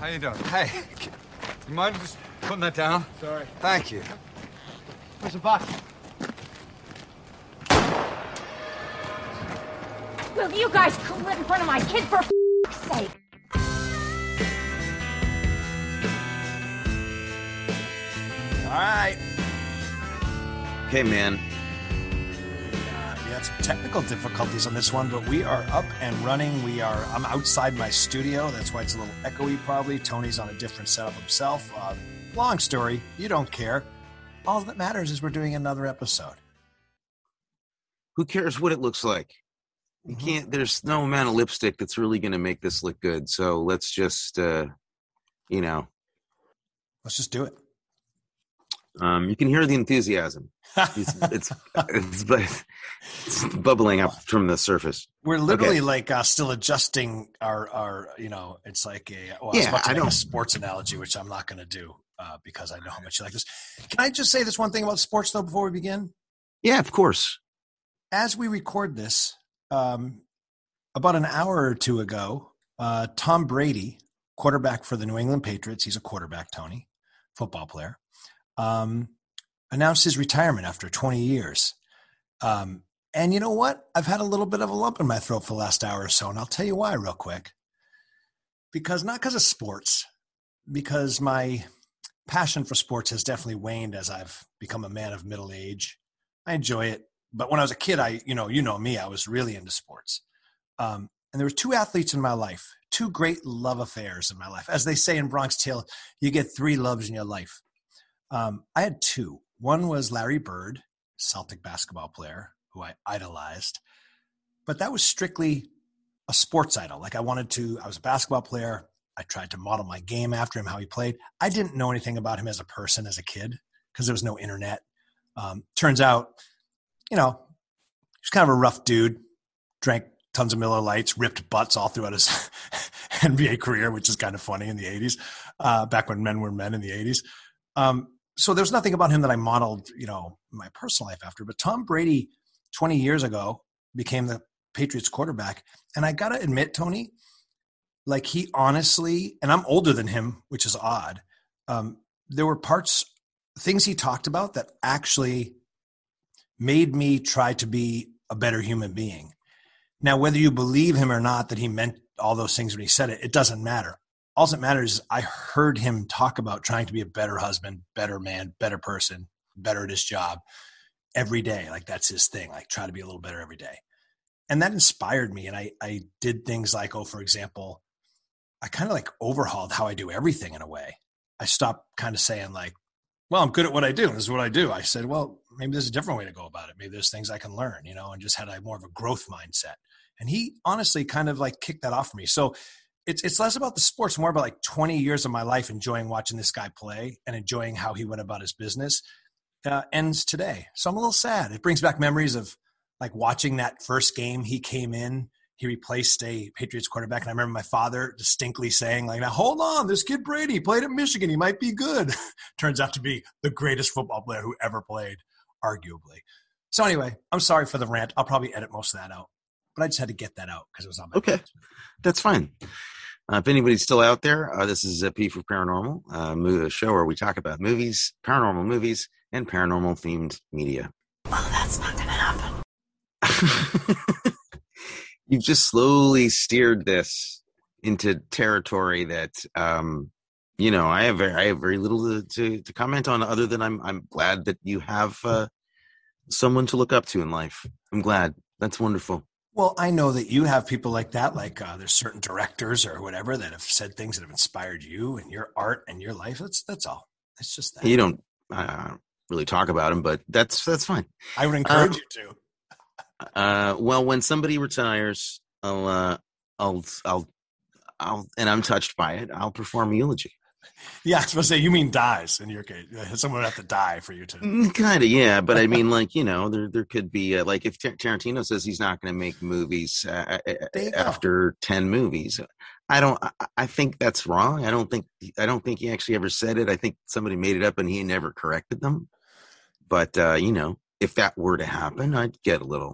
How you doing? Hey, you mind just putting that down? Sorry. Thank you. Where's the box? Will you guys quit in front of my kid for f***'s sake? All right. Okay, man. We had some technical difficulties on this one, but we are up and running. I'm outside my studio. That's why it's a little echoey probably. Tony's on a different setup himself. Long story. You don't care. All that matters is we're doing another episode. Who cares what it looks like? You can't, there's no amount of lipstick that's really going to make this look good. So let's just, Let's just do it. You can hear the enthusiasm. It's bubbling up from the surface. We're literally still adjusting our it's like a sports analogy, which I'm not going to do because I know how much you like this. Can I just say this one thing about sports though before we begin? Yeah, of course. As we record this, about an hour or two ago, Tom Brady, quarterback for the New England Patriots, he's a quarterback, Tony, football player, announced his retirement after 20 years. And you know what? I've had a little bit of a lump in my throat for the last hour or so, and I'll tell you why real quick. Not because of sports, because my passion for sports has definitely waned as I've become a man of middle age. I enjoy it. But when I was a kid, you know me, I was really into sports. And there were two athletes in my life, two great love affairs in my life. As they say in Bronx Tale, you get three loves in your life. I had two. One was Larry Bird, Celtic basketball player who I idolized. But that was strictly a sports idol. Like I was a basketball player. I tried to model my game after him, how he played. I didn't know anything about him as a person, as a kid, because there was no internet. Turns out, he was kind of a rough dude, drank tons of Miller Lights, ripped butts all throughout his NBA career, which is kind of funny in the 80s, back when men were men in the 80s. So there's nothing about him that I modeled, my personal life after. But Tom Brady, 20 years ago, became the Patriots quarterback. And I got to admit, Tony, like he honestly, and I'm older than him, which is odd. There were things he talked about that actually made me try to be a better human being. Now, whether you believe him or not that he meant all those things when he said it, it doesn't matter. All that matters is I heard him talk about trying to be a better husband, better man, better person, better at his job every day. Like that's his thing, like try to be a little better every day. And that inspired me. And I did things like, for example, I kind of like overhauled how I do everything in a way. I stopped kind of saying like, well, I'm good at what I do. This is what I do. I said, well, maybe there's a different way to go about it. Maybe there's things I can learn, and just had more of a growth mindset. And he honestly kind of like kicked that off for me. So it's less about the sports, more about like 20 years of my life enjoying watching this guy play and enjoying how he went about his business ends today. So I'm a little sad. It brings back memories of like watching that first game he came in. He replaced a Patriots quarterback. And I remember my father distinctly saying like, now hold on, this kid Brady played at Michigan. He might be good. Turns out to be the greatest football player who ever played, arguably. So anyway, I'm sorry for the rant. I'll probably edit most of that out, but I just had to get that out because it was on my Okay. Page. That's fine. If anybody's still out there, this is P for Paranormal, a show where we talk about movies, paranormal movies, and paranormal themed media. Well, that's not going to happen. You've just slowly steered this into territory that, I have very little to comment on other than I'm glad that you have someone to look up to in life. I'm glad. That's wonderful. Well, I know that you have people like that, like there's certain directors or whatever that have said things that have inspired you and your art and your life. That's all. It's just that. You don't really talk about them, but that's fine. I would encourage you to. Well, when somebody retires, I'll, and I'm touched by it, I'll perform a eulogy. Yeah, I was supposed to say, you mean dies in your case. Someone would have to die for you to. Kind of, yeah. But I mean, like, there could be, like, if Tarantino says he's not going to make movies after 10 movies, I think that's wrong. I don't think he actually ever said it. I think somebody made it up and he never corrected them. But, if that were to happen, I'd get a little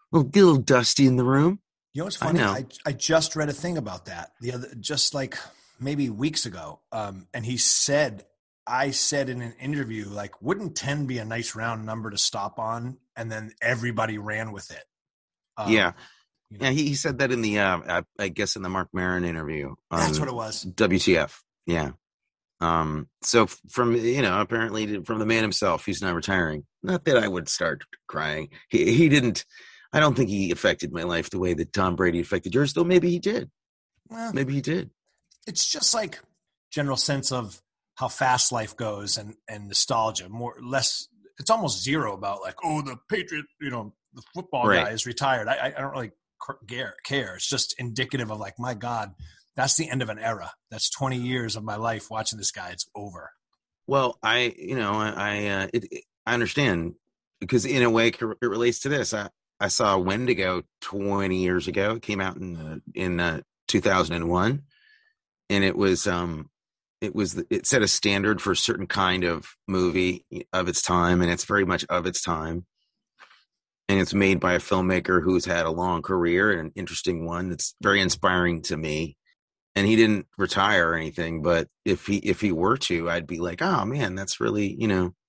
dusty in the room. You know what's funny? I just read a thing about that. maybe weeks ago. And he said, I said in an interview, like, wouldn't 10 be a nice round number to stop on? And then everybody ran with it. Yeah. You know, Yeah. He said that in the, I guess in the Mark Maron interview. That's what it was. WTF. Yeah. So from, apparently from the man himself, he's not retiring. Not that I would start crying. He didn't, I don't think he affected my life the way that Tom Brady affected yours, though maybe he did. Well, maybe he did. It's just like general sense of how fast life goes and nostalgia, more or less. It's almost zero about like, oh, the Patriot, the football guy is retired. I don't really care. It's just indicative of like, my God, that's the end of an era. That's 20 years of my life watching this guy. It's over. Well, I understand, because in a way it relates to this. I saw Wendigo 20 years ago. It came out in 2001, and it set a standard for a certain kind of movie of its time, and it's very much of its time. And it's made by a filmmaker who's had a long career and an interesting one that's very inspiring to me. And he didn't retire or anything, but if he were to, I'd be like, oh man, that's really,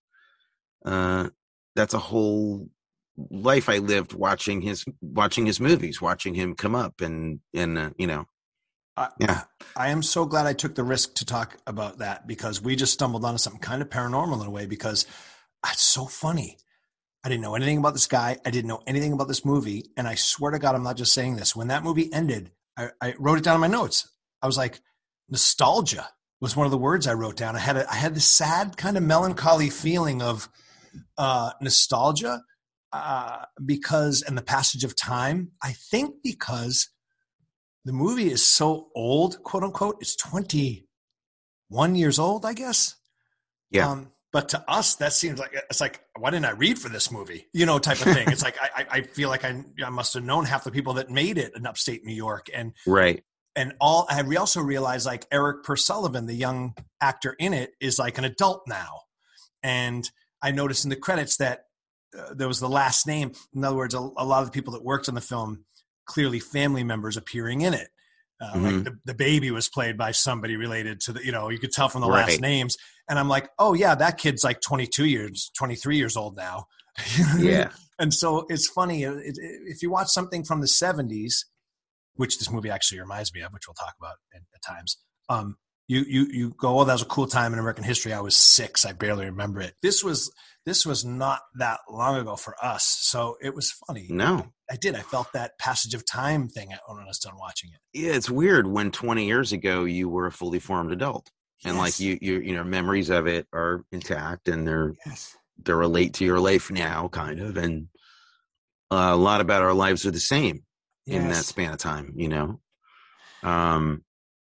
that's a whole life I lived watching his movies, watching him come up and yeah. I am so glad I took the risk to talk about that, because we just stumbled onto something kind of paranormal in a way, because it's so funny. I didn't know anything about this guy. I didn't know anything about this movie. And I swear to God, I'm not just saying this. When that movie ended, I wrote it down in my notes. I was like, nostalgia was one of the words I wrote down. I had this sad kind of melancholy feeling of nostalgia because, and the passage of time, I think because the movie is so old, quote unquote. It's 21 years old, I guess. Yeah. But to us, that seems like, it's like, why didn't I read for this movie? Type of thing. It's like, I feel like I must have known half the people that made it in upstate New York. And right. And I also realized, like, Eric Pursullivan, the young actor in it, is like an adult now. And I noticed in the credits that there was the last name. In other words, a lot of the people that worked on the film, clearly family members appearing in it. Like the baby was played by somebody related to you could tell from the last names. And I'm like, oh yeah, that kid's like 23 years old now. Yeah. And so it's funny, if you watch something from the 70s, which this movie actually reminds me of, which we'll talk about at times, you go, oh, that was a cool time in American history. I was 6. I barely remember it. This was not that long ago for us. So it was funny. No. I did. I felt that passage of time thing when I was done watching it. Yeah, it's weird when 20 years ago you were a fully formed adult. And yes. like you memories of it are intact, and they relate to your life now, kind of. And a lot about our lives are the same in that span of time, and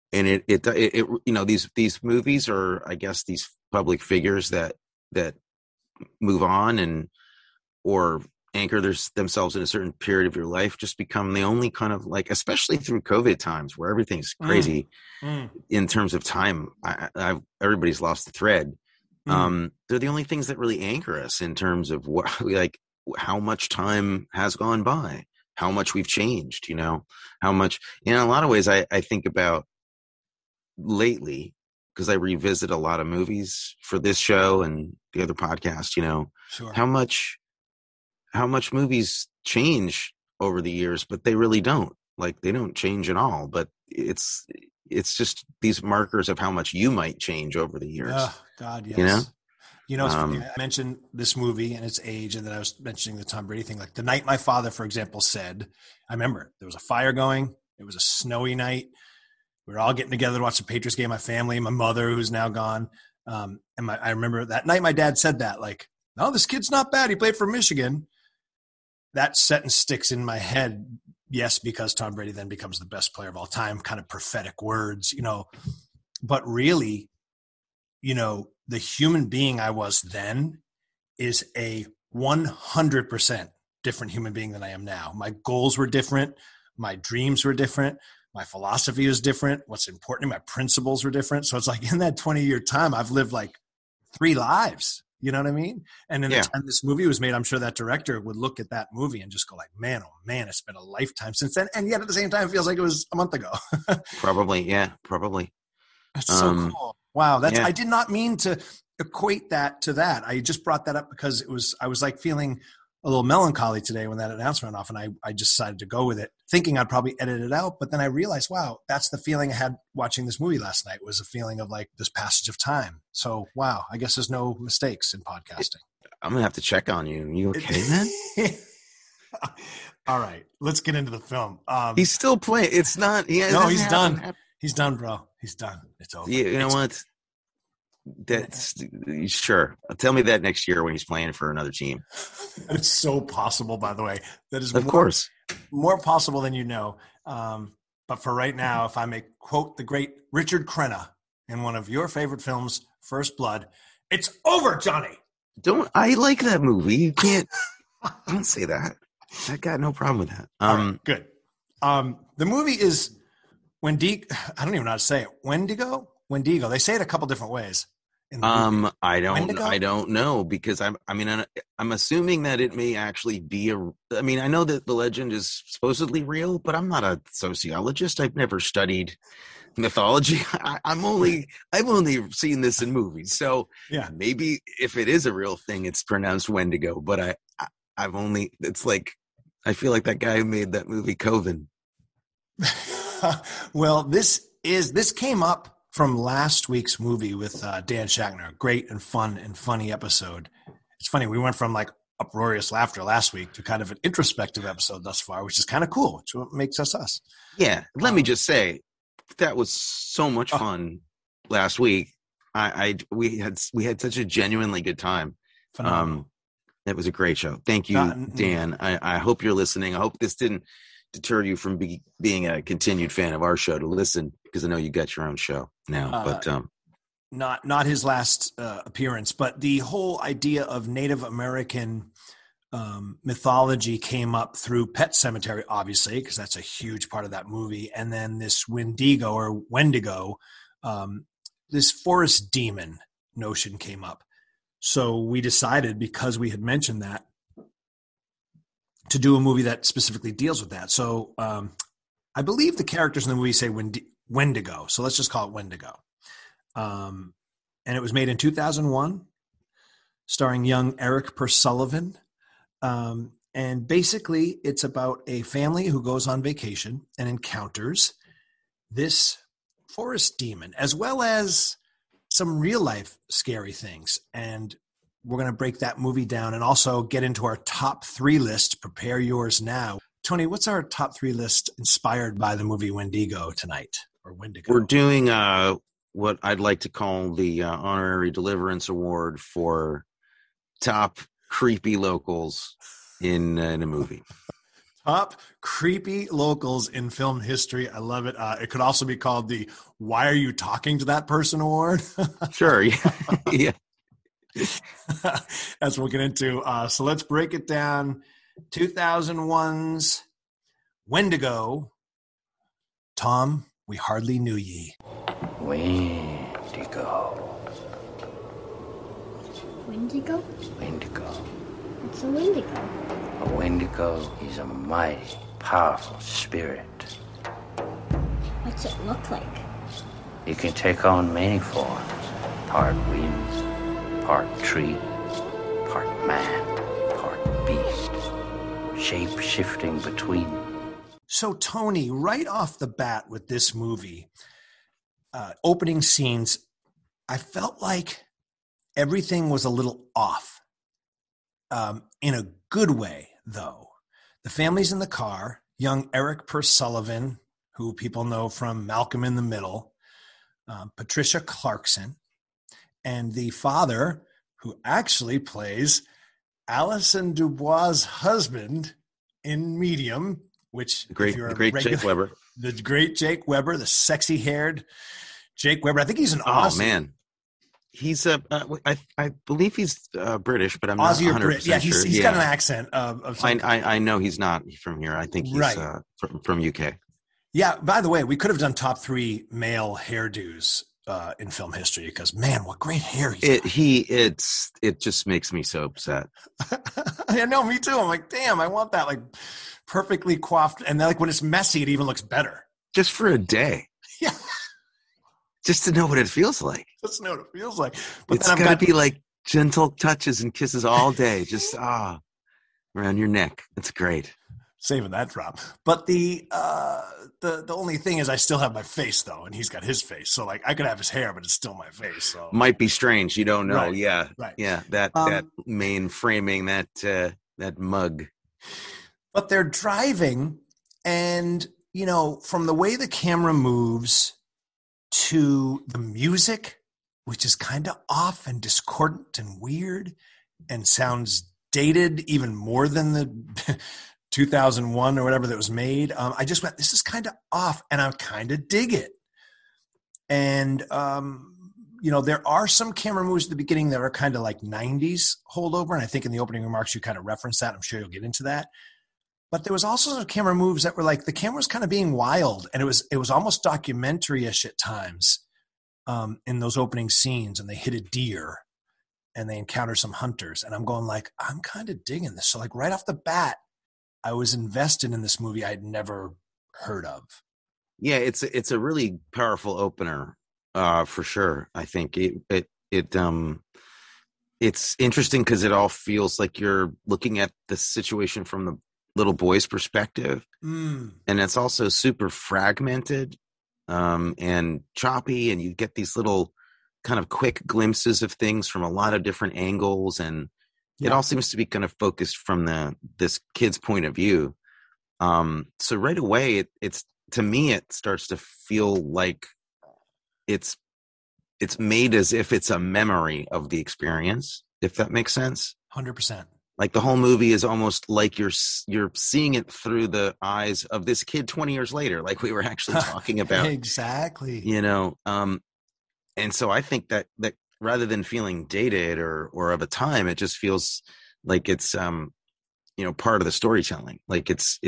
it these movies are, I guess, these public figures that move on or anchor themselves in a certain period of your life, just become the only kind of, like, especially through COVID times where everything's crazy in terms of time. Everybody's lost the thread. They're the only things that really anchor us in terms of how much time has gone by, how much we've changed, how much, in a lot of ways, I think about lately, because I revisit a lot of movies for this show and the other podcast, Sure. how much movies change over the years, but they really don't. Like, they don't change at all, but it's just these markers of how much you might change over the years. Oh, God, yes. It's funny. I mentioned this movie and its age, and then I was mentioning the Tom Brady thing. Like, the night my father, for example, said, I remember there was a fire going. It was a snowy night. We were all getting together to watch the Patriots game, my family, my mother, who's now gone. I remember that night my dad said that, like, no, this kid's not bad. He played for Michigan. That sentence sticks in my head. Yes, because Tom Brady then becomes the best player of all time, kind of prophetic words, but really, the human being I was then is a 100% different human being than I am now. My goals were different. My dreams were different. My philosophy was different. What's important to me, my principles were different. So it's like, in that 20-year time, I've lived like 3 lives. You know what I mean? And in the time this movie was made, I'm sure that director would look at that movie and just go like, man, oh man, it's been a lifetime since then. And yet at the same time, it feels like it was a month ago. Probably. Yeah, probably. That's so cool. Wow. Yeah. I did not mean to equate that to that. I just brought that up because I was like feeling a little melancholy today when that announcement went off, and I just decided to go with it, thinking I'd probably edit it out. But then I realized, wow, that's the feeling I had watching this movie last night, was a feeling of like this passage of time. So, wow, I guess there's no mistakes in podcasting. I'm going to have to check on you. You okay, man? All right, let's get into the film. He's still playing. It's not. Yeah, no, he's done. He's done, bro. He's done. It's over. You know what? That's sure. Tell me that next year when he's playing for another team. It's so possible, by the way. That is, of course, more possible than you know. But for right now, if I may quote the great Richard Crenna in one of your favorite films, First Blood, it's over, Johnny. I like that movie. You can't. Don't say that. I got no problem with that. Right, good. The movie is Wendigo. I don't even know how to say it. Wendigo. They say it a couple different ways. I don't know, because I'm assuming that it may actually be I know that the legend is supposedly real, but I'm not a sociologist. I've never studied mythology. I've only seen this in movies. So yeah, maybe if it is a real thing, it's pronounced Wendigo, but it's like, I feel like that guy who made that movie Coven. Well, this came up from last week's movie with Dan Schachner. Great and fun and funny episode. It's funny, we went from like uproarious laughter last week to kind of an introspective episode thus far, which is kind of cool. It's what makes us. Yeah, let me just say, that was so much fun last week. We had such a genuinely good time. Phenomenal. It was a great show. Thank you, Dan. I hope you're listening. I hope this didn't deter you from being a continued fan of our show to listen, because I know you got your own show now. But not his last appearance, but the whole idea of Native American mythology came up through Pet Sematary, obviously, because that's a huge part of that movie. And then this Wendigo, this forest demon notion came up. So we decided, because we had mentioned that, to do a movie that specifically deals with that. So I believe the characters in the movie say Wendigo. So let's just call it Wendigo. And it was made in 2001, starring young Eric Pursullivan. And basically, it's about a family who goes on vacation and encounters this forest demon, as well as some real life scary things. And we're going to break that movie down and also get into our top 3 list. Prepare yours now. Tony, what's our top 3 list inspired by the movie Wendigo tonight, or Wendigo? We're doing what I'd like to call the Honorary Deliverance Award for top creepy locals in a movie. Top creepy locals in film history. I love it. It could also be called the Why Are You Talking to That Person Award. Sure. Yeah. As we'll get into. So let's break it down. 2001's Wendigo. Tom, we hardly knew ye. Wendigo. Wendigo? Wendigo. What's a Wendigo? A Wendigo is a mighty, powerful spirit. What's it look like? It can take on many forms. Part wind, part tree, part man, part beast. Shape-shifting between. So, Tony, right off the bat with this movie, opening scenes, I felt like everything was a little off. In a good way, though. The family's in the car. Young Eric Pursullivan, who people know from Malcolm in the Middle, Patricia Clarkson, and the father, who actually plays Alison Dubois' husband in Medium, which the great Jake Weber. The great Jake Weber, the sexy-haired Jake Weber. I think he's an Aussie. Oh, man. He's I believe he's British, but I'm Aussie not 100% or Brit. Yeah, he's got an accent of I know he's not from here. I think he's right. From UK. Yeah, by the way, we could have done top 3 male hairdos in film history, because man, what great hair it just makes me so upset. I know, me too. I'm like, damn, I want that like perfectly coiffed, and then like when it's messy, it even looks better. Just for a day. Yeah. just to know what it feels like. Just know what it feels like. But It's got to be like gentle touches and kisses all day. Just around your neck. That's great. Saving that drop. But the only thing is I still have my face though, and he's got his face. So like I could have his hair, but it's still my face. So might be strange. You don't know. Right. Yeah. Right. Yeah. That main framing, that mug. But they're driving, and from the way the camera moves to the music, which is kind of off and discordant and weird and sounds dated even more than the 2001 or whatever that was made. I just went, this is kind of off, and I kind of dig it. And, there are some camera moves at the beginning that are kind of like 90s holdover. And I think in the opening remarks, you kind of referenced that. I'm sure you'll get into that. But there was also some camera moves that were like, the camera was kind of being wild, and it was almost documentary-ish at times in those opening scenes, and they hit a deer and they encounter some hunters. And I'm going like, I'm kind of digging this. So like right off the bat, I was invested in this movie I'd never heard of. Yeah, it's a really powerful opener, for sure. I think it's interesting because it all feels like you're looking at the situation from the little boy's perspective, and it's also super fragmented and choppy, and you get these little kind of quick glimpses of things from a lot of different angles, and it all seems to be kind of focused from this kid's point of view. So right away, it's to me, it starts to feel like it's made as if it's a memory of the experience, if that makes sense. 100%. Like the whole movie is almost like you're seeing it through the eyes of this kid 20 years later, like we were actually talking about. Exactly. And so I think that rather than feeling dated or of a time, it just feels like it's part of the storytelling. Like it's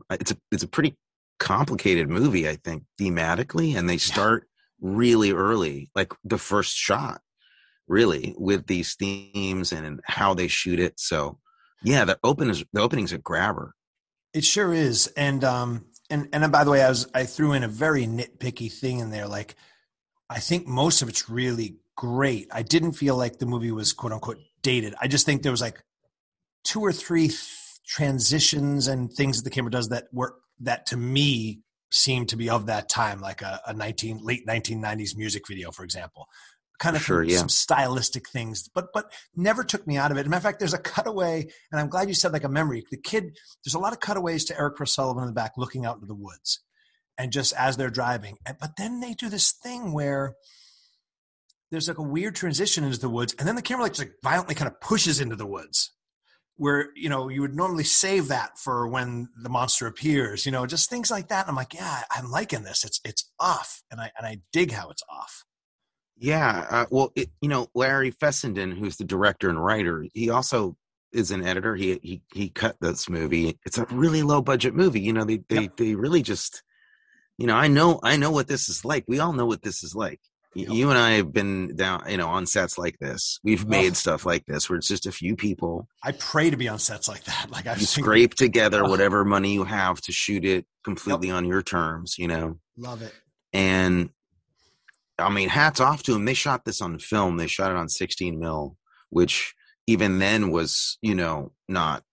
a pretty complicated movie, I think, thematically, and they start really early, like the first shot, really, with these themes and how they shoot it. So yeah, the opening's a grabber. It sure is. And by the way, I threw in a very nitpicky thing in there. Like, I think most of it's really great. I didn't feel like the movie was quote unquote dated. I just think there was like 2 or 3 transitions and things that the camera does that to me seemed to be of that time, like a late 1990s music video, for example. Kind of some stylistic things, but never took me out of it. As a matter of fact, there's a cutaway, and I'm glad you said like a memory. The kid, there's a lot of cutaways to Eric Sullivan in the back looking out into the woods, and just as they're driving. But then they do this thing where there's like a weird transition into the woods, and then the camera like violently kind of pushes into the woods, where you would normally save that for when the monster appears. Just things like that. And I'm like, yeah, I'm liking this. It's off, and I dig how it's off. Yeah. Larry Fessenden, who's the director and writer, he also is an editor. He cut this movie. It's a really low budget movie. They really just, I know what this is like. We all know what this is like. Yep. You and I have been down, on sets like this. We've made stuff like this where it's just a few people. I pray to be on sets like that. Like you scrape together whatever money you have to shoot it completely on your terms, Love it. And I mean, hats off to them. They shot this on film. They shot it on 16 mil, which even then was, not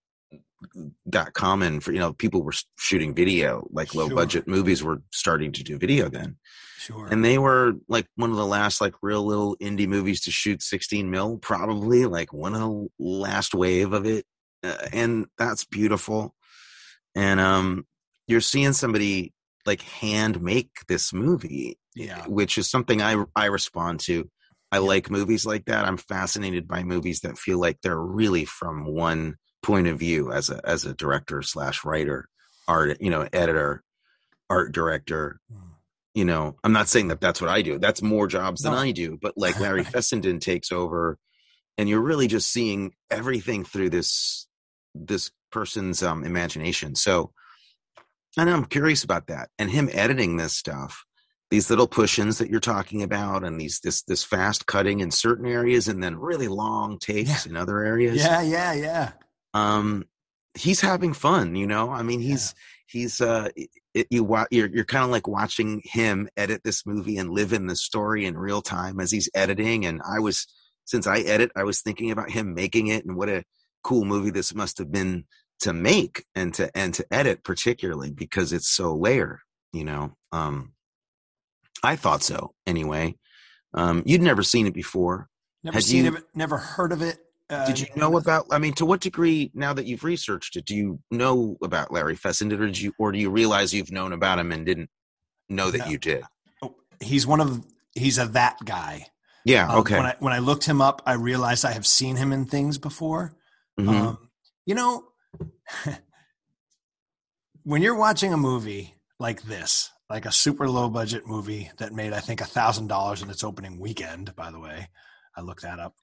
that common for, people were shooting video, like low budget movies were starting to do video then. Sure. And they were like one of the last like real little indie movies to shoot 16 mil, probably like one of the last wave of it. And that's beautiful. And you're seeing somebody like hand make this movie, which is something I respond to. I like movies like that. I'm fascinated by movies that feel like they're really from one point of view as a director / writer, art, editor, art director. I'm not saying that that's what I do. That's more jobs than I do, but like Larry Fessenden takes over, and you're really just seeing everything through this person's imagination. So, and I'm curious about that, and him editing this stuff, these little push-ins that you're talking about, and this fast cutting in certain areas, and then really long takes in other areas. Yeah. He's having fun, I mean, he's you're kind of like watching him edit this movie and live in the story in real time as he's editing. And since I edit, I was thinking about him making it and what a cool movie this must have been to make and to edit, particularly because it's so layered, I thought so anyway. You'd never seen it before. Never seen it, never heard of it. Did you know about, to what degree, now that you've researched it, do you know about Larry Fessenden, or do you realize you've known about him and didn't know that you did? Oh, he's that guy. Yeah. Okay. When I looked him up, I realized I have seen him in things before. Mm-hmm. When you're watching a movie like this, like a super low budget movie that made, I think, $1,000 in its opening weekend, by the way, I looked that up.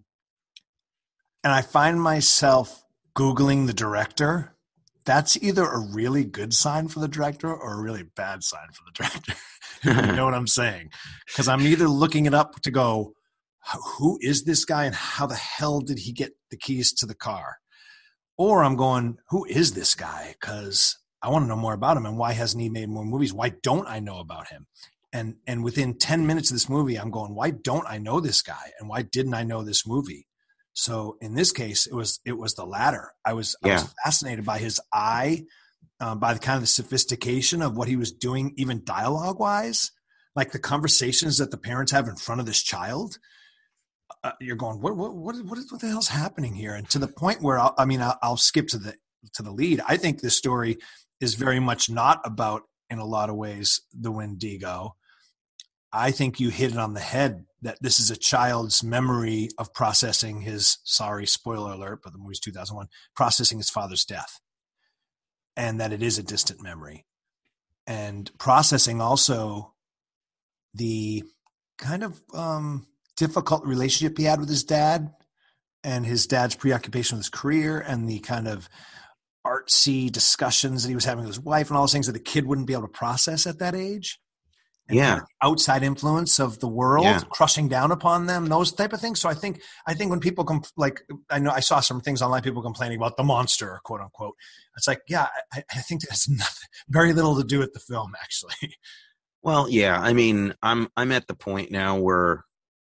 And I find myself Googling the director. That's either a really good sign for the director or a really bad sign for the director. You know what I'm saying? Because I'm either looking it up to go, who is this guy and how the hell did he get the keys to the car? Or I'm going, who is this guy? Because I want to know more about him, and why hasn't he made more movies? Why don't I know about him? And within 10 minutes of this movie, I'm going, why don't I know this guy? And why didn't I know this movie? So in this case, it was the latter. I was fascinated by his eye, by the kind of the sophistication of what he was doing, even dialogue wise, like the conversations that the parents have in front of this child. You're going, what the hell's happening here? And to the point where I'll skip to the lead. I think this story is very much not about, in a lot of ways, the Wendigo. I think you hit it on the head that this is a child's memory of processing his, sorry, spoiler alert, but the movie's 2001, processing his father's death. And that it is a distant memory. And processing also the kind of difficult relationship he had with his dad, and his dad's preoccupation with his career, and the kind of artsy discussions that he was having with his wife, and all those things that a kid wouldn't be able to process at that age. And kind of outside influence of the world crushing down upon them, those type of things. So I think when people I know I saw some things online, people complaining about the monster, quote unquote. It's like, I think it has very little to do with the film, actually. Well, yeah. I mean, I'm at the point now where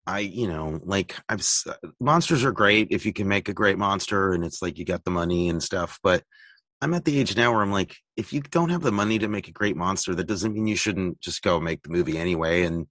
monsters are great if you can make a great monster and it's like you got the money and stuff, but I'm at the age now where I'm like, if you don't have the money to make a great monster, that doesn't mean you shouldn't just go make the movie anyway. And,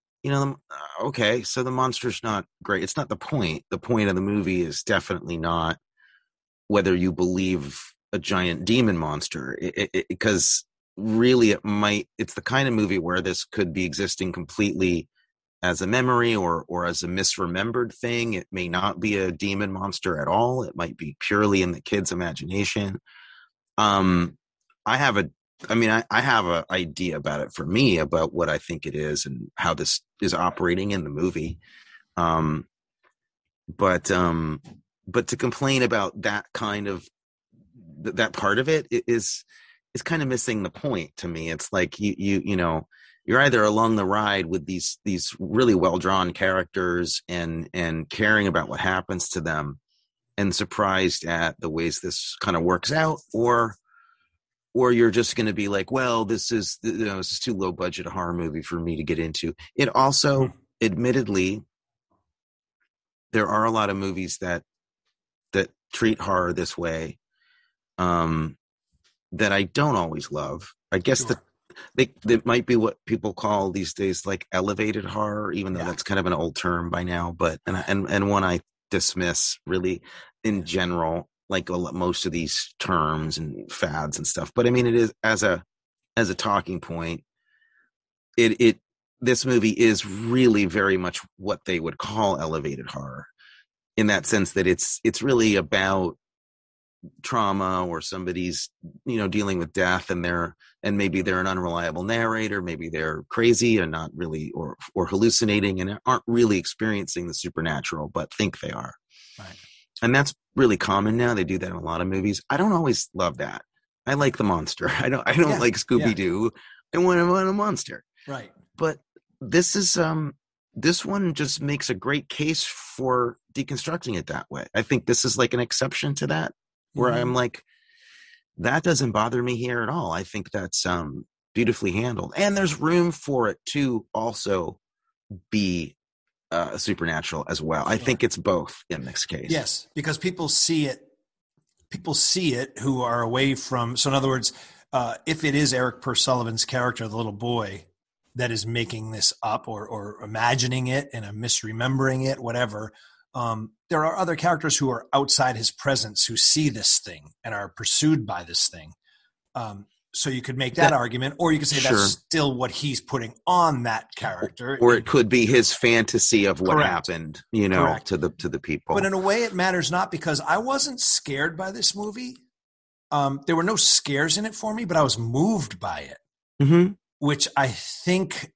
okay, so the monster's not great. It's not the point. The point of the movie is definitely not whether you believe a giant demon monster, because really it's the kind of movie where this could be existing completely as a memory or as a misremembered thing. It may not be a demon monster at all. It might be purely in the kid's imagination. I have an idea about it for me, about what I think it is and how this is operating in the movie. But to complain about that kind of that part of it is kind of missing the point to me. It's like you're either along the ride with these really well drawn characters and caring about what happens to them, and surprised at the ways this kind of works out, or you're just going to be like, well, this is too low budget a horror movie for me to get into. It also, admittedly, there are a lot of movies that treat horror this way, that I don't always love. I guess that might be what people call these days like elevated horror, even though that's kind of an old term by now. But and one I dismiss really in general, like most of these terms and fads and stuff. But I mean, it is as a talking point. This movie is really very much what they would call elevated horror, in that sense that it's really about trauma, or somebody's dealing with death, and maybe they're an unreliable narrator, maybe they're crazy and not really, or hallucinating and aren't really experiencing the supernatural but think they are. Right. And that's really common now. They do that in a lot of movies. I don't always love that. I like the monster. I don't like Scooby-Doo. I want a monster. Right. But this is this one just makes a great case for deconstructing it that way. I think this is like an exception to that, where I'm like, That doesn't bother me here at all. I think that's beautifully handled, and there's room for it to also be supernatural as well. Sure. I think it's both in this case. Yes, because people see it who are away from. So in other words, if it is Eric Purcell-Sullivan's character, the little boy, that is making this up or imagining it and misremembering it, whatever, there are other characters who are outside his presence who see this thing and are pursued by this thing. So you could make that argument, or you could say that's still what he's putting on that character. Or it could be his fantasy of what happened, to the people. But in a way it matters not, because I wasn't scared by this movie. There were no scares in it for me, but I was moved by it, mm-hmm. which I think,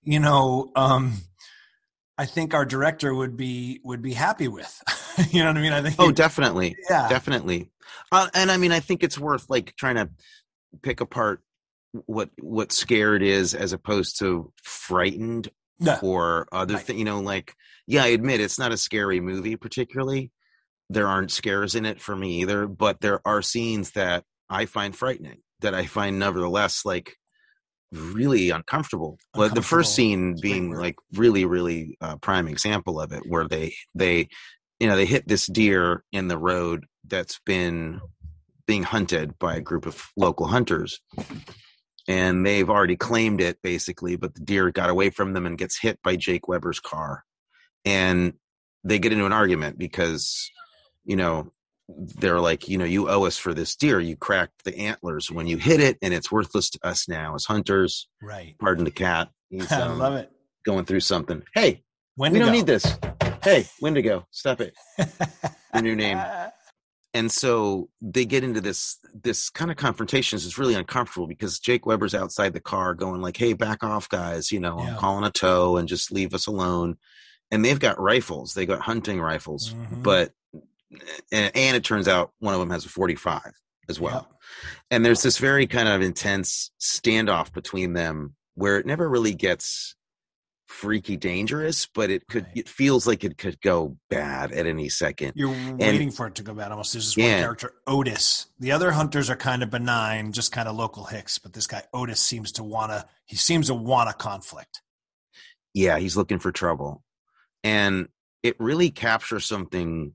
I think our director would be happy with. You know what I mean? I think. Definitely. Yeah, definitely. And I mean, I think it's worth trying to pick apart what scared is as opposed to frightened or other things. I admit it's not a scary movie particularly. There aren't scares in it for me either, but there are scenes that I find frightening, that I find nevertheless really uncomfortable. The first scene being really, really prime example of it, where they hit this deer in the road that's been being hunted by a group of local hunters, and they've already claimed it basically, but the deer got away from them and gets hit by Jake Weber's car, and they get into an argument because they're like, you owe us for this deer. You cracked the antlers when you hit it, and it's worthless to us now as hunters. Right. Pardon the cat. He's, I love it. Going through something. Hey, Wendigo. We don't need this. Hey, Wendigo, stop it. Your new name. And so they get into this kind of confrontations. It's really uncomfortable because Jake Weber's outside the car going hey, back off, guys. I'm calling a tow and just leave us alone. And they've got rifles. They got hunting rifles, mm-hmm. but and it turns out one of them has a 45 as well. Yep. And there's this very kind of intense standoff between them where it never really gets freaky dangerous, but it feels like it could go bad at any second. You're waiting for it to go bad almost. There's this one character, Otis. The other hunters are kind of benign, just kind of local hicks, but this guy Otis seems to want a conflict. Yeah, he's looking for trouble. And it really captures something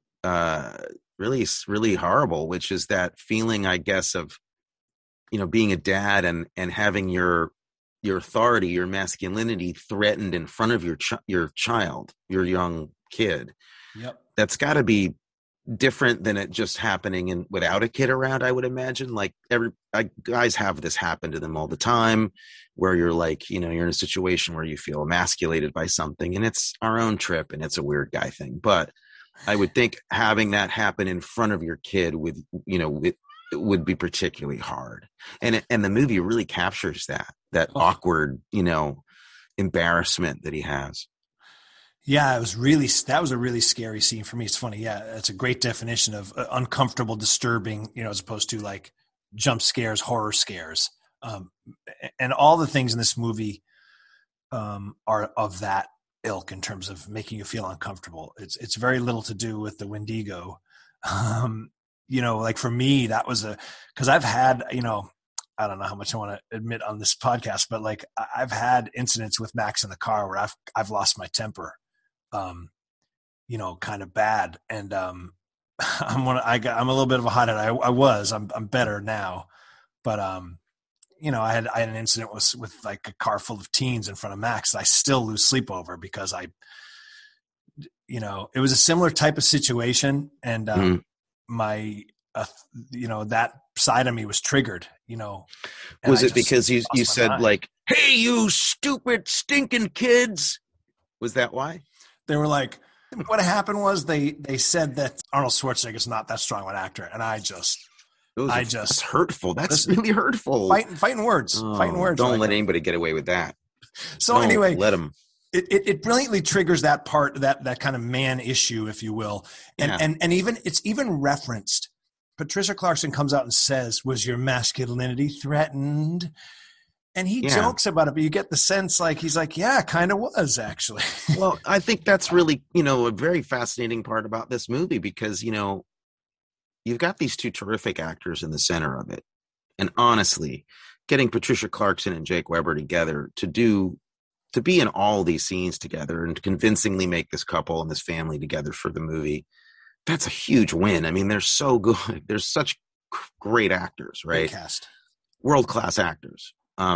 really, really horrible, which is that feeling, I guess, of, being a dad and having your authority, your masculinity threatened in front of your child, your young kid. Yep. That's got to be different than it just happening without a kid around, I would imagine. Guys have this happen to them all the time, where you're you're in a situation where you feel emasculated by something, and it's our own trip and it's a weird guy thing. But I would think having that happen in front of your kid it would be particularly hard. And the movie really captures that awkward, embarrassment that he has. Yeah, that was a really scary scene for me. It's funny. Yeah, it's a great definition of uncomfortable, disturbing, as opposed to jump scares, horror scares. And all the things in this movie are of that ilk in terms of making you feel uncomfortable. It's very little to do with the Wendigo. For me, that was because I've had, I don't know how much I want to admit on this podcast, but I've had incidents with Max in the car where I've lost my temper, kind of bad. And I'm a little bit of a hothead. I'm better now, but I had an incident with a car full of teens in front of Max that I still lose sleep over because it was a similar type of situation, and that side of me was triggered. Was it because you said "Hey, you stupid stinking kids"? Was that why? They were like, what happened was they said that Arnold Schwarzenegger's not that strong of an actor, and that's hurtful. That's really hurtful. Fighting words. Don't let anybody get away with that. So anyway, let them. It brilliantly triggers that part, that kind of man issue, if you will, and it's even referenced. Patricia Clarkson comes out and says, "Was your masculinity threatened?" And he jokes about it, but you get the sense he's yeah, kind of was actually. Well, I think that's really a very fascinating part about this movie because you've got these two terrific actors in the center of it. And honestly, getting Patricia Clarkson and Jake Weber together to be in all these scenes together and to convincingly make this couple and this family together for the movie, that's a huge win. I mean, they're so good. They're such great actors, right? Cast. World-class actors.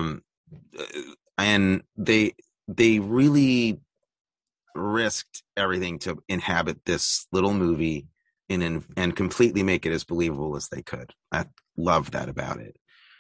And they really risked everything to inhabit this little movie and completely make it as believable as they could. I love that about it.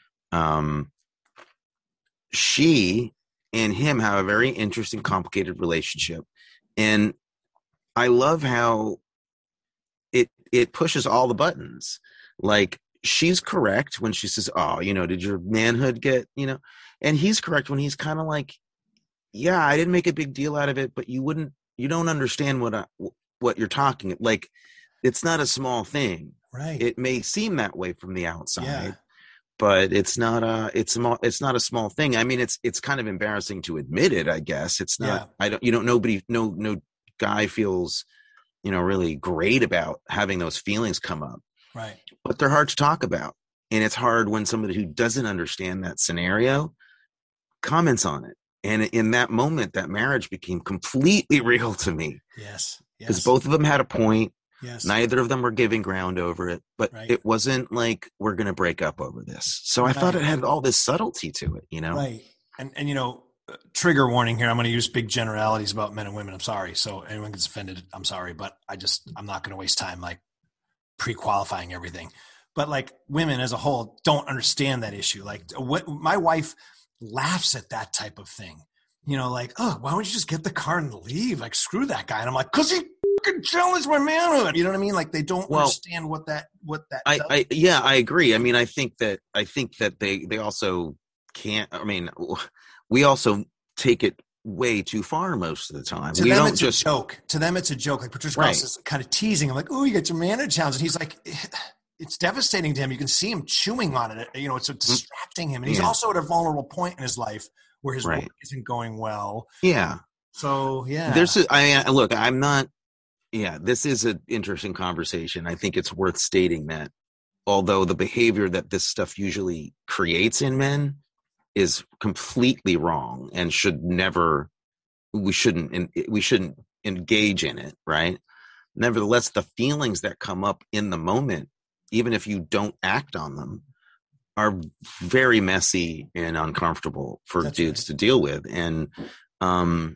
She and him have a very interesting, complicated relationship. And I love how it pushes all the buttons. Like, she's correct when she says, oh, did your manhood get, and he's correct when he's kind of like, yeah, I didn't make a big deal out of it, but you don't understand what you're talking. Like, it's not a small thing. Right. It may seem that way from the outside, yeah. but it's not a small thing. I mean, it's kind of embarrassing to admit it, I guess. It's not, no guy feels, really great about having those feelings come up. Right. But they're hard to talk about. And it's hard when somebody who doesn't understand that scenario comments on it. And in that moment, that marriage became completely real to me. Yes. Because both of them had a point. Yes. Neither of them were giving ground over it. But it wasn't like, we're going to break up over this. So I thought it had all this subtlety to it, Right. And trigger warning here. I'm going to use big generalities about men and women. I'm sorry. So anyone gets offended, I'm sorry. But I'm not going to waste time like pre-qualifying everything. But like, women as a whole don't understand that issue. Like, my wife laughs at that type of thing, like, oh, why don't you just get the car and leave? Like, screw that guy. And I'm like, cause he fucking challenged my manhood. You know what I mean? Like, they don't understand what that I agree. I mean, I think that they also can't, I mean, we also take it way too far most of the time. To them, it's a joke. To them, it's a joke. Like, Patricia Clarkson is kind of teasing him, like, oh, you got your manhood challenge. And he's like, it's devastating to him. You can see him chewing on it. It's distracting him. And he's also at a vulnerable point in his life where his work isn't going well. Yeah. So, yeah. This is an interesting conversation. I think it's worth stating that although the behavior that this stuff usually creates in men is completely wrong and we shouldn't engage in it, right? Nevertheless, the feelings that come up in the moment, even if you don't act on them, are very messy and uncomfortable for dudes to deal with. And, and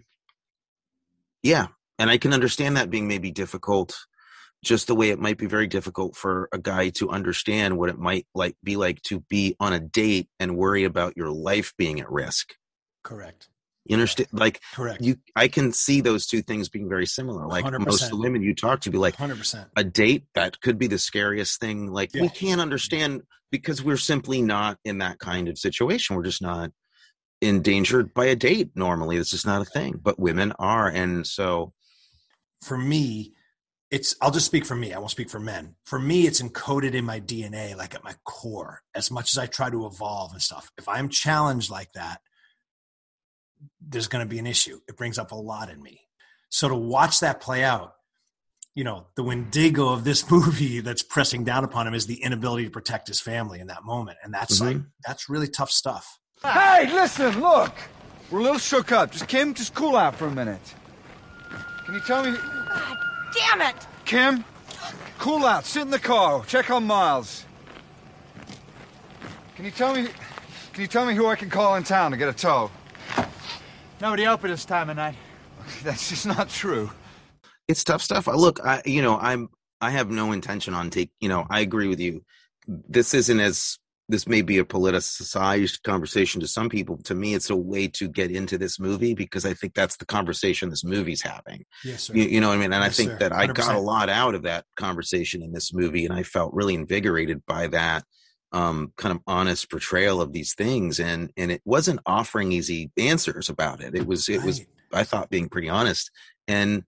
I can understand that being maybe difficult, just the way it might be very difficult for a guy to understand what it might be like to be on a date and worry about your life being at risk. Correct. You understand? Like, correct. I can see those two things being very similar. Like 100%. Most of the women you talk to be like, 100%. A date, that could be the scariest thing. Like, we can't understand because we're simply not in that kind of situation. We're just not endangered by a date. Normally, it's just not a thing, but women are. And so for me, I'll just speak for me. I won't speak for men. For me, it's encoded in my DNA, like at my core, as much as I try to evolve and stuff. If I'm challenged like that, there's going to be an issue. It brings up a lot in me. So to watch that play out, the Wendigo of this movie that's pressing down upon him is the inability to protect his family in that moment. And that's that's really tough stuff. Hey, listen, look. We're a little shook up. Kim, just cool out for a minute. Can you tell me... God damn it! Kim, cool out. Sit in the car. Check on Miles. Can you tell me who I can call in town to get a tow? Nobody open this time of night. That's just not true. It's tough stuff. Look, I have no intention on I agree with you. This may be a politicized conversation to some people. To me, it's a way to get into this movie because I think that's the conversation this movie's having. Yes, sir. You know what I mean? And yes, I think that 100%. I got a lot out of that conversation in this movie, and I felt really invigorated by that kind of honest portrayal of these things. And it wasn't offering easy answers about it. It was, I thought, being pretty honest. And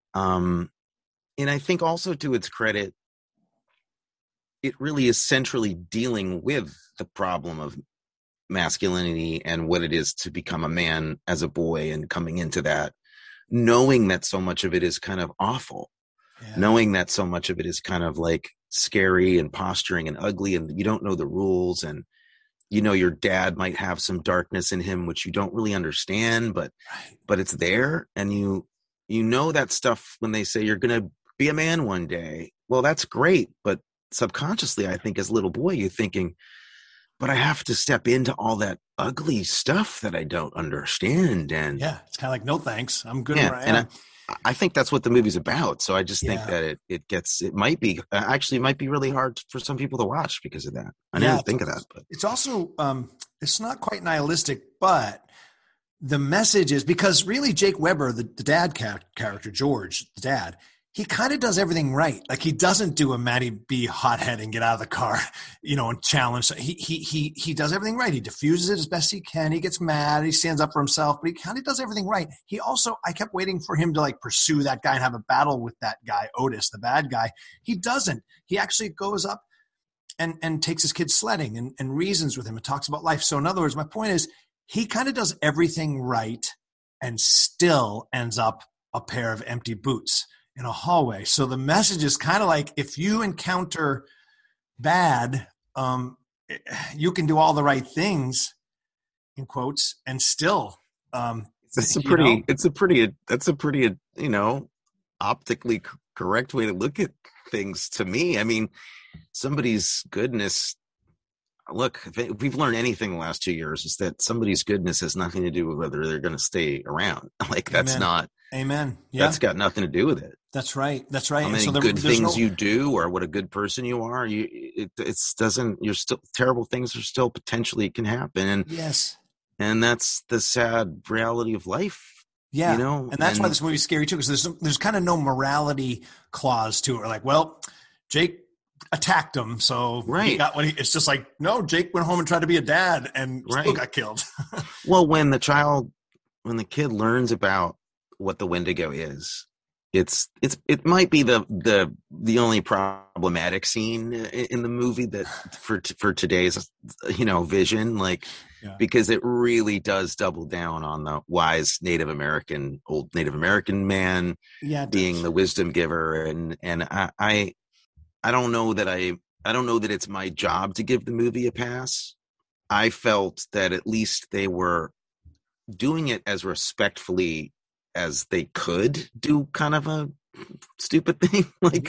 I think also, to its credit, it really is centrally dealing with the problem of masculinity and what it is to become a man as a boy, and coming into that, knowing that so much of it is kind of awful, knowing that so much of it is kind of like scary and posturing and ugly, and you don't know the rules. And your dad might have some darkness in him, which you don't really understand, but it's there. And you know that stuff when they say you're going to be a man one day. Well, that's great. But subconsciously, I think as a little boy, you're thinking, but I have to step into all that ugly stuff that I don't understand. And yeah, it's kind of like, no, thanks. I'm good where I am. And I think that's what the movie's about. So I just think that it might be really hard for some people to watch because of that. I didn't think of that, but it's also, it's not quite nihilistic, but the message is, because really Jake Weber, the dad character, George, the dad, he kind of does everything right. Like, he doesn't do a Matty B hothead and get out of the car, and challenge. He does everything right. He diffuses it as best he can. He gets mad. He stands up for himself, but he kind of does everything right. He also, I kept waiting for him to like pursue that guy and have a battle with that guy, Otis, the bad guy. He doesn't. He actually goes up and takes his kid sledding and reasons with him and talks about life. So in other words, my point is, he kind of does everything right and still ends up a pair of empty boots in a hallway. So the message is kind of like, if you encounter bad, you can do all the right things, in quotes, and still that's a pretty optically correct way to look at things, to me. I mean, somebody's goodness, look, if we've learned anything the last 2 years, is that somebody's goodness has nothing to do with whether they're going to stay around. Like, that's not. Amen. Yeah. That's got nothing to do with it. That's right. That's right. How many good things you do, or what a good person you are, terrible things are still potentially can happen. And yes. And that's the sad reality of life. Yeah. And that's why this movie's scary too, because there's kind of no morality clause to it. Or like, well, Jake attacked him, so he got what it's just like, no, Jake went home and tried to be a dad and still got killed. Well, when the kid learns about what the Wendigo is, it might be the only problematic scene in the movie that for today's vision, because it really does double down on the wise old Native American man being the wisdom giver, and I don't know that it's my job to give the movie a pass. I felt that at least they were doing it as respectfully as they could do kind of a stupid thing.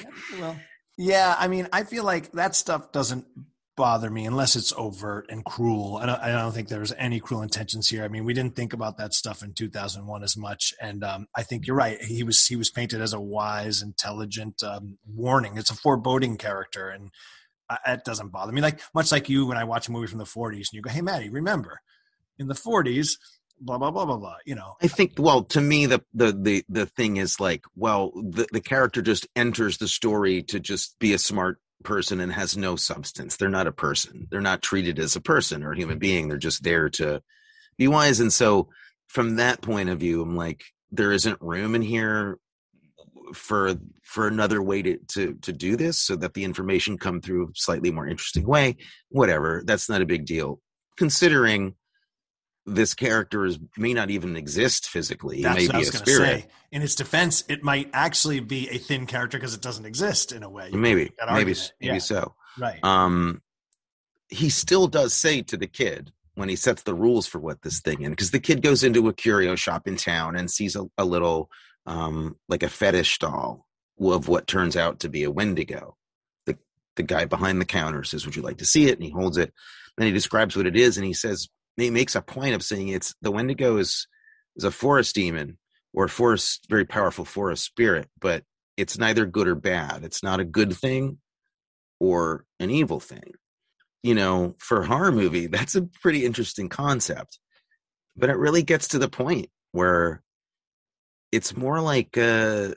I mean, I feel like that stuff doesn't bother me unless it's overt and cruel. I don't think there's any cruel intentions here. I mean, we didn't think about that stuff in 2001 as much. And I think you're right. He was painted as a wise, intelligent warning. It's a foreboding character. And it doesn't bother me. Much like you, when I watch a movie from the 40s and you go, hey, Maddie, remember in the 40s, blah, blah, blah, blah, blah, I think, well, to me, the thing is the character just enters the story to just be a smart person and has no substance. They're not a person. They're not treated as a person or a human being. They're just there to be wise. And so from that point of view, I'm like, there isn't room in here for another way to do this, so that the information come through a slightly more interesting way. Whatever. That's not a big deal, considering this character may not even exist physically. It may be a spirit. Say. In its defense, it might actually be a thin character because it doesn't exist in a way. Maybe so. Right. He still does say to the kid when he sets the rules for what this thing is, because the kid goes into a curio shop in town and sees a little, like a fetish doll of what turns out to be a Wendigo. The guy behind the counter says, "Would you like to see it?" And he holds it. Then he describes what it is, and he makes a point of saying the Wendigo is a forest demon or very powerful forest spirit, but it's neither good or bad. It's not a good thing or an evil thing. For a horror movie, that's a pretty interesting concept, but it really gets to the point where it's more like the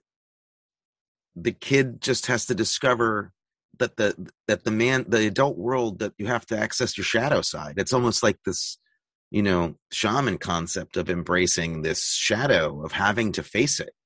kid just has to discover that the adult world, that you have to access your shadow side. It's almost like this, shaman concept of embracing this shadow, of having to face it,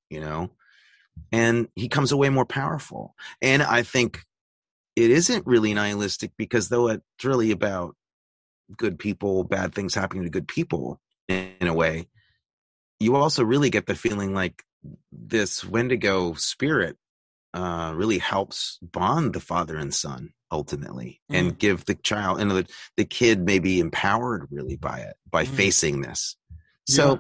and he comes away more powerful. And I think it isn't really nihilistic, because though it's really about good people, bad things happening to good people in a way, you also really get the feeling like this Wendigo spirit really helps bond the father and son ultimately, and give the child and the kid may be empowered really by it, by facing this. So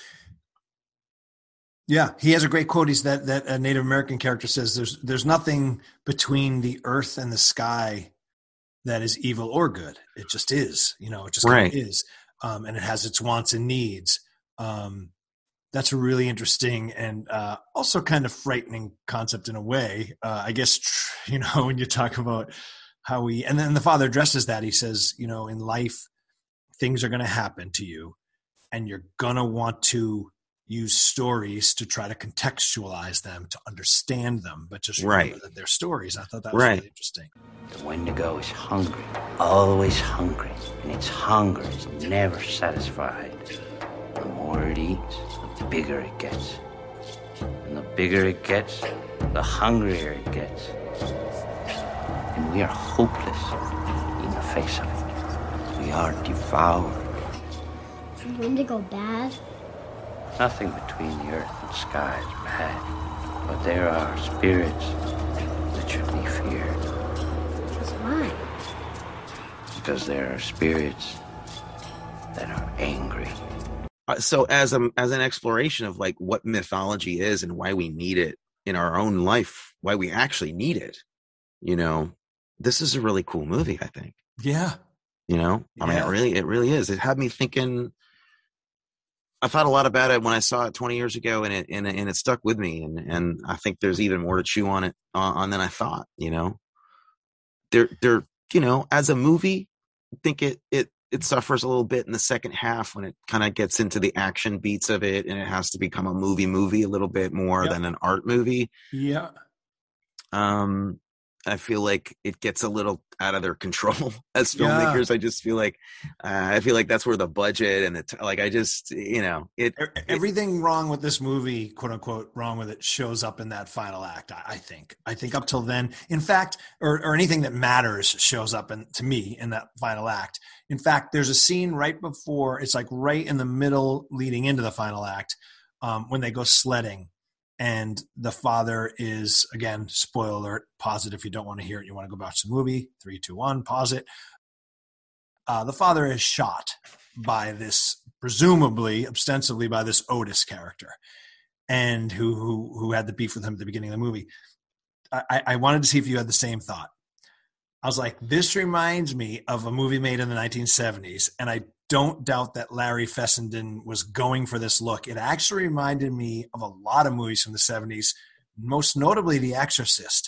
yeah, he has a great quote. He's that a Native American character says, there's nothing between the earth and the sky that is evil or good. It just is, it just kind of is. And it has its wants and needs. That's a really interesting and also kind of frightening concept in a way. I guess, when you talk about how and then the father addresses that, he says, in life, things are going to happen to you and you're going to want to use stories to try to contextualize them, to understand them, but just remember that they're stories. I thought that was really interesting. The Wendigo is hungry, always hungry, and its hunger is never satisfied. The more it eats, the bigger it gets. And the bigger it gets, the hungrier it gets. And we are hopeless in the face of it. We are devoured. Is Wendigo bad? Nothing between the earth and sky is bad, but there are spirits that should be feared. That's why. Because there are spirits that are angry. So as an exploration of like what mythology is and why we need it in our own life, why we actually need it, this is a really cool movie, I think. Yeah. I mean, it really is. It had me thinking. I thought a lot about it when I saw it 20 years ago, and it stuck with me. And I think there's even more to chew on it than I thought. As a movie, I think it suffers a little bit in the second half when it kind of gets into the action beats of it, and it has to become a movie a little bit more than an art movie. Yeah. I feel like it gets a little out of their control as filmmakers. I just feel like that's where the budget and everything wrong with this movie, quote unquote, wrong with it, shows up in that final act. I think up till then, in fact, or anything that matters shows up to me in that final act. In fact, there's a scene right before, it's like right in the middle leading into the final act, when they go sledding. And the father is, again, spoiler alert, pause it if you don't want to hear it. You want to go watch the movie. 3, 2, 1, pause it. The father is shot by this, presumably, ostensibly by this Otis character, and who had the beef with him at the beginning of the movie. I wanted to see if you had the same thought. I was like, this reminds me of a movie made in the 1970s, and I don't doubt that Larry Fessenden was going for this look. It actually reminded me of a lot of movies from the 70s, most notably The Exorcist,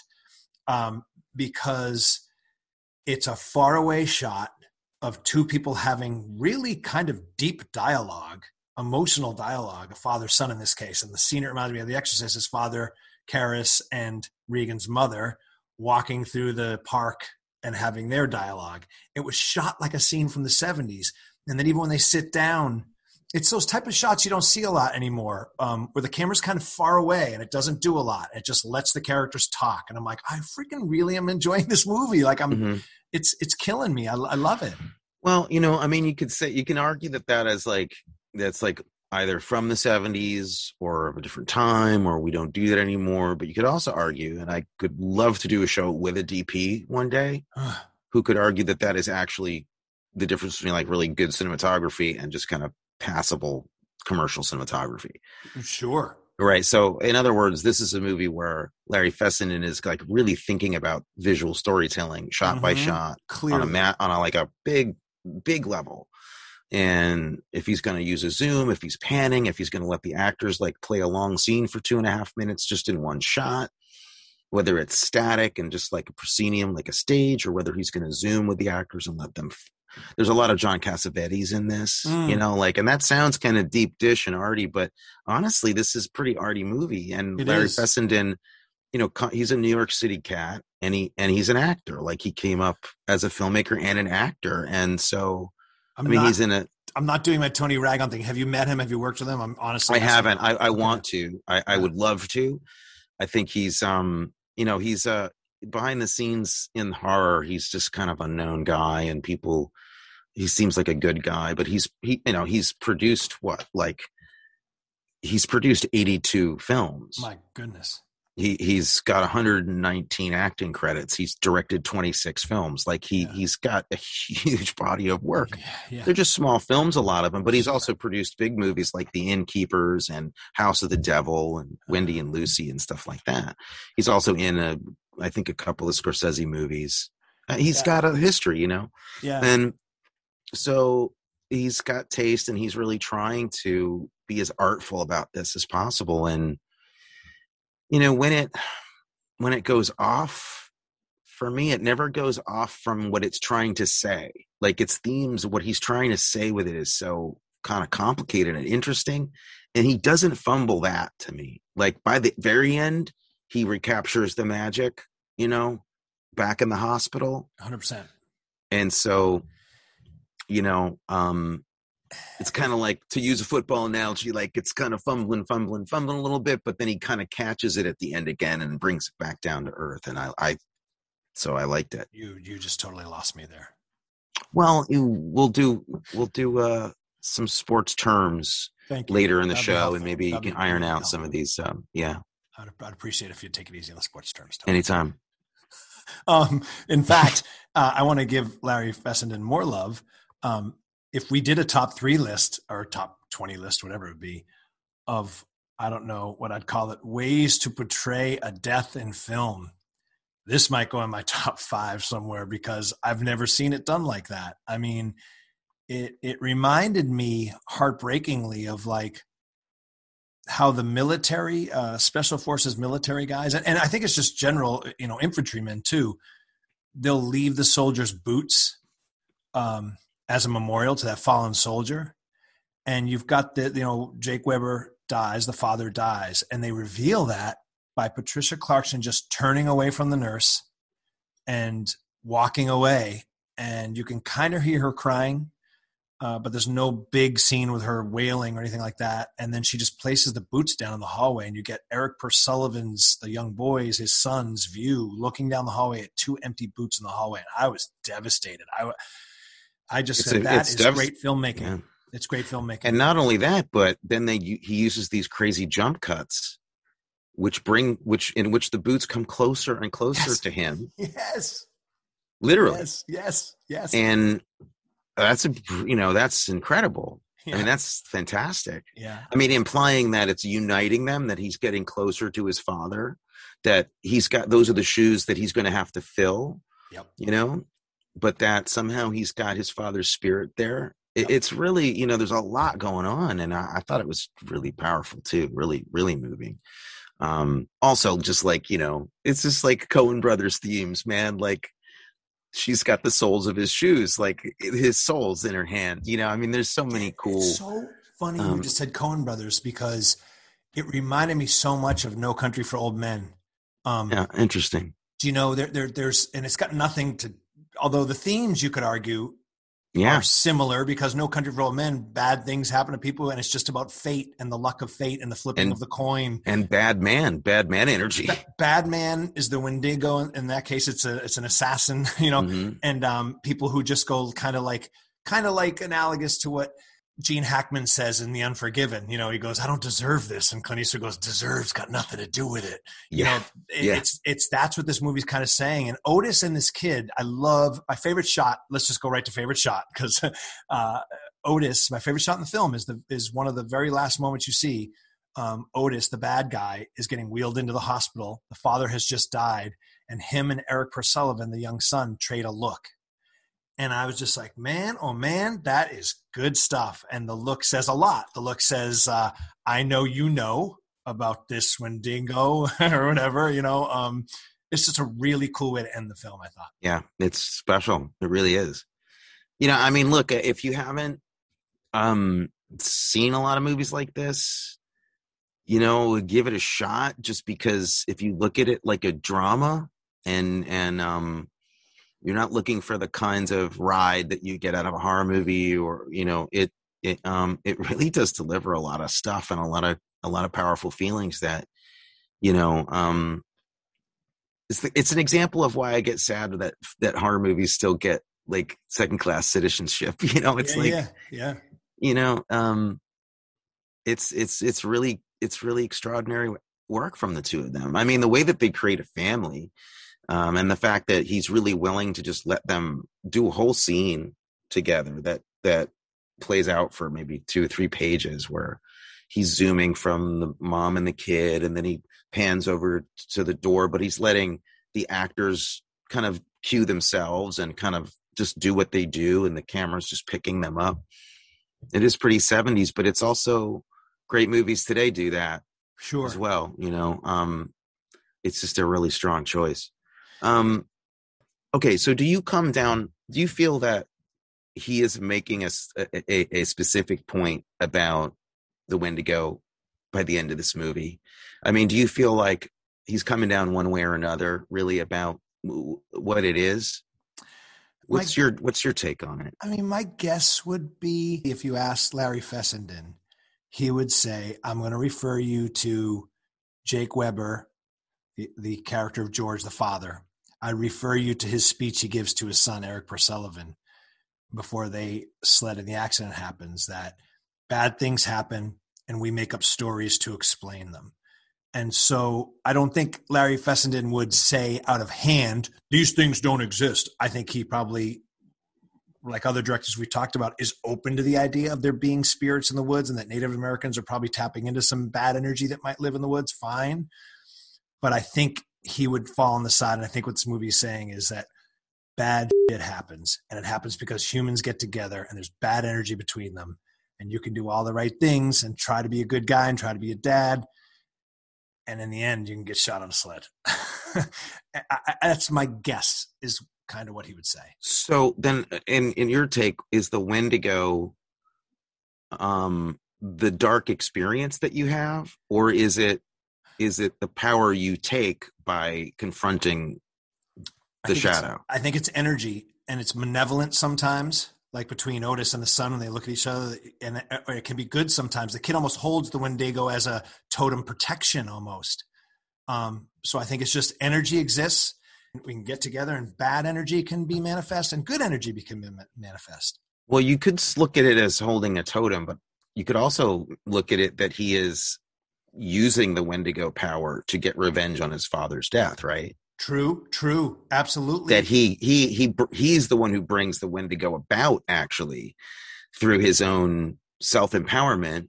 because it's a faraway shot of two people having really kind of deep dialogue, emotional dialogue, a father-son in this case. And the scene it reminds me of The Exorcist is Father Karras and Regan's mother walking through the park and having their dialogue. It was shot like a scene from the 70s. And then even when they sit down, it's those type of shots you don't see a lot anymore, where the camera's kind of far away and it doesn't do a lot. It just lets the characters talk. And I'm like, I freaking really am enjoying this movie. Like it's killing me. I love it. Well, I mean, you can argue that's either from the 70s or of a different time, or we don't do that anymore. But you could also argue, and I could love to do a show with a DP one day, who could argue that is actually the difference between like really good cinematography and just kind of passable commercial cinematography. Sure. Right. So in other words, this is a movie where Larry Fessenden is like really thinking about visual storytelling, shot by shot, clearly, on a big level. And if he's going to use a zoom, if he's panning, if he's going to let the actors like play a long scene for 2.5 minutes just in one shot, whether it's static and just like a proscenium, like a stage, or whether he's going to zoom with the actors and let them. There's a lot of John Cassavetes in this, and that sounds kind of deep dish and arty, but honestly, this is a pretty arty movie. And Larry Fessenden, he's a New York City cat, and he's an actor. Like he came up as a filmmaker and an actor, and so he's in a. I'm not doing my Tony Ragon thing. Have you met him? Have you worked with him? I'm honestly. I haven't. I want to. I would love to. I think he's he's behind the scenes in horror. He's just kind of a known guy, and he seems like a good guy, but he's produced he's produced 82 films. My goodness. he's got 119 acting credits. He's directed 26 films. Like he's got a huge body of work. Yeah. They're just small films, a lot of them, but he's also produced big movies like The Innkeepers and House of the Devil and Wendy and Lucy and stuff like that. He's also in I think a couple of Scorsese movies. He's got a history, you know? Yeah. And so he's got taste, and he's really trying to be as artful about this as possible. And, you know, when it goes off, for me, it never goes off from what it's trying to say. Like its themes, what he's trying to say with it is so kind of complicated and interesting. And he doesn't fumble that to me. Like by the very end, he recaptures the magic, you know, back in the hospital. 100%. And so, you know, it's kind of like, to use a football analogy, like it's kind of fumbling a little bit, but then he kind of catches it at the end again and brings it back down to earth. And so I liked it. You just totally lost me there. Well, we'll do some sports terms later in the show, and maybe you can iron out some of these. Yeah, I'd appreciate if you'd take it easy on the sports terms. Anytime. In fact, I want to give Larry Fessenden more love. If we did a top 3 list or top 20 list, whatever it would be, of, I don't know what I'd call it, ways to portray a death in film, this might go in my top 5 somewhere, because I've never seen it done like that. I mean, it reminded me heartbreakingly of like how the military, special forces military guys, and I think it's just general, you know, infantrymen too, they'll leave the soldiers' boots as a memorial to that fallen soldier. And you've got Jake Weber dies, the father dies, and they reveal that by Patricia Clarkson just turning away from the nurse and walking away. And you can kind of hear her crying, but there's no big scene with her wailing or anything like that. And then she just places the boots down in the hallway, and you get Eric Pursullivan's, the young boys, his son's view, looking down the hallway at 2 empty boots in the hallway. And I was devastated. I just said that is great filmmaking. Yeah. It's great filmmaking. And not only that, but then he uses these crazy jump cuts, in which the boots come closer and closer to him. Yes. Literally. Yes. And that's incredible. Yeah. I mean, that's fantastic. Yeah. I mean, implying that it's uniting them, that he's getting closer to his father, that those are the shoes that he's going to have to fill. Yep. You know, but that somehow he's got his father's spirit there. It's really, you know, there's a lot going on, and I thought it was really powerful too, really, really moving. Also, just like, you know, it's just like Coen Brothers themes, man. Like, she's got the soles of his shoes, like his soles in her hand. You know, I mean, there's so many cool. It's so funny you just said Coen Brothers, because it reminded me so much of No Country for Old Men. Yeah, interesting. Do you know there's, and it's got nothing to. Although the themes, you could argue, are similar, because No Country for Old Men, bad things happen to people, and it's just about fate and the luck of fate and the flipping of the coin. And bad man energy. Bad man is the Wendigo. In that case, it's an assassin, you know, and people who just go kind of like analogous to what Gene Hackman says in The Unforgiven. You know, he goes, "I don't deserve this," and Clint Eastwood goes, "Deserves got nothing to do with it." You know, it's that's what this movie's kind of saying. And Otis and this kid, I love. My favorite shot. Let's just go right to favorite shot, because Otis, my favorite shot in the film is one of the very last moments you see. Otis, the bad guy, is getting wheeled into the hospital. The father has just died, and him and Eric Pursullivan, the young son, trade a look. And I was just like, man, oh man, that is good stuff. And the look says a lot. The look says, I know you know about this Wendigo or whatever, you know. It's just a really cool way to end the film, I thought. Yeah, it's special. It really is. You know, I mean, look, if you haven't seen a lot of movies like this, you know, give it a shot, just because if you look at it like a drama and you're not looking for the kinds of ride that you get out of a horror movie, or, you know, it really does deliver a lot of stuff and a lot of powerful feelings that, you know, it's an example of why I get sad that horror movies still get like second class citizenship. You know, it's you know, it's really extraordinary work from the two of them. I mean, the way that they create a family, and the fact that he's really willing to just let them do a whole scene together that plays out for maybe 2 or 3 pages, where he's zooming from the mom and the kid, and then he pans over to the door, but he's letting the actors kind of cue themselves and kind of just do what they do, and the camera's just picking them up. It is pretty 70s, but it's also great movies today do that as well. It's just a really strong choice. Okay, so do you feel that he is making a specific point about the Wendigo by the end of this movie? I mean, do you feel like he's coming down one way or another really about what it is? What's your take on it? I mean, my guess would be, if you asked Larry Fessenden, he would say, I'm going to refer you to Jake Weber, the character of George, the father. I refer you to his speech he gives to his son, Eric Purcellvan, before they sled and the accident happens, that bad things happen and we make up stories to explain them. And so I don't think Larry Fessenden would say out of hand, these things don't exist. I think he probably, like other directors we talked about, is open to the idea of there being spirits in the woods and that Native Americans are probably tapping into some bad energy that might live in the woods. Fine. But I think he would fall on the side. And I think what this movie is saying is that bad shit happens, and it happens because humans get together and there's bad energy between them, and you can do all the right things and try to be a good guy and try to be a dad. And in the end, you can get shot on a sled. That's my guess, is kind of what he would say. So then in your take, is the Wendigo the dark experience that you have, or is it the power you take by confronting the shadow? I think it's energy, and it's malevolent sometimes, like between Otis and the son when they look at each other, and it can be good sometimes. The kid almost holds the Wendigo as a totem protection almost. So I think it's just energy exists. We can get together, and bad energy can be manifest, and good energy can be manifest. Well, you could look at it as holding a totem, but you could also look at it that he is using the Wendigo power to get revenge on his father's death, right? True. Absolutely. That he's the one who brings the Wendigo about, actually, through his own self-empowerment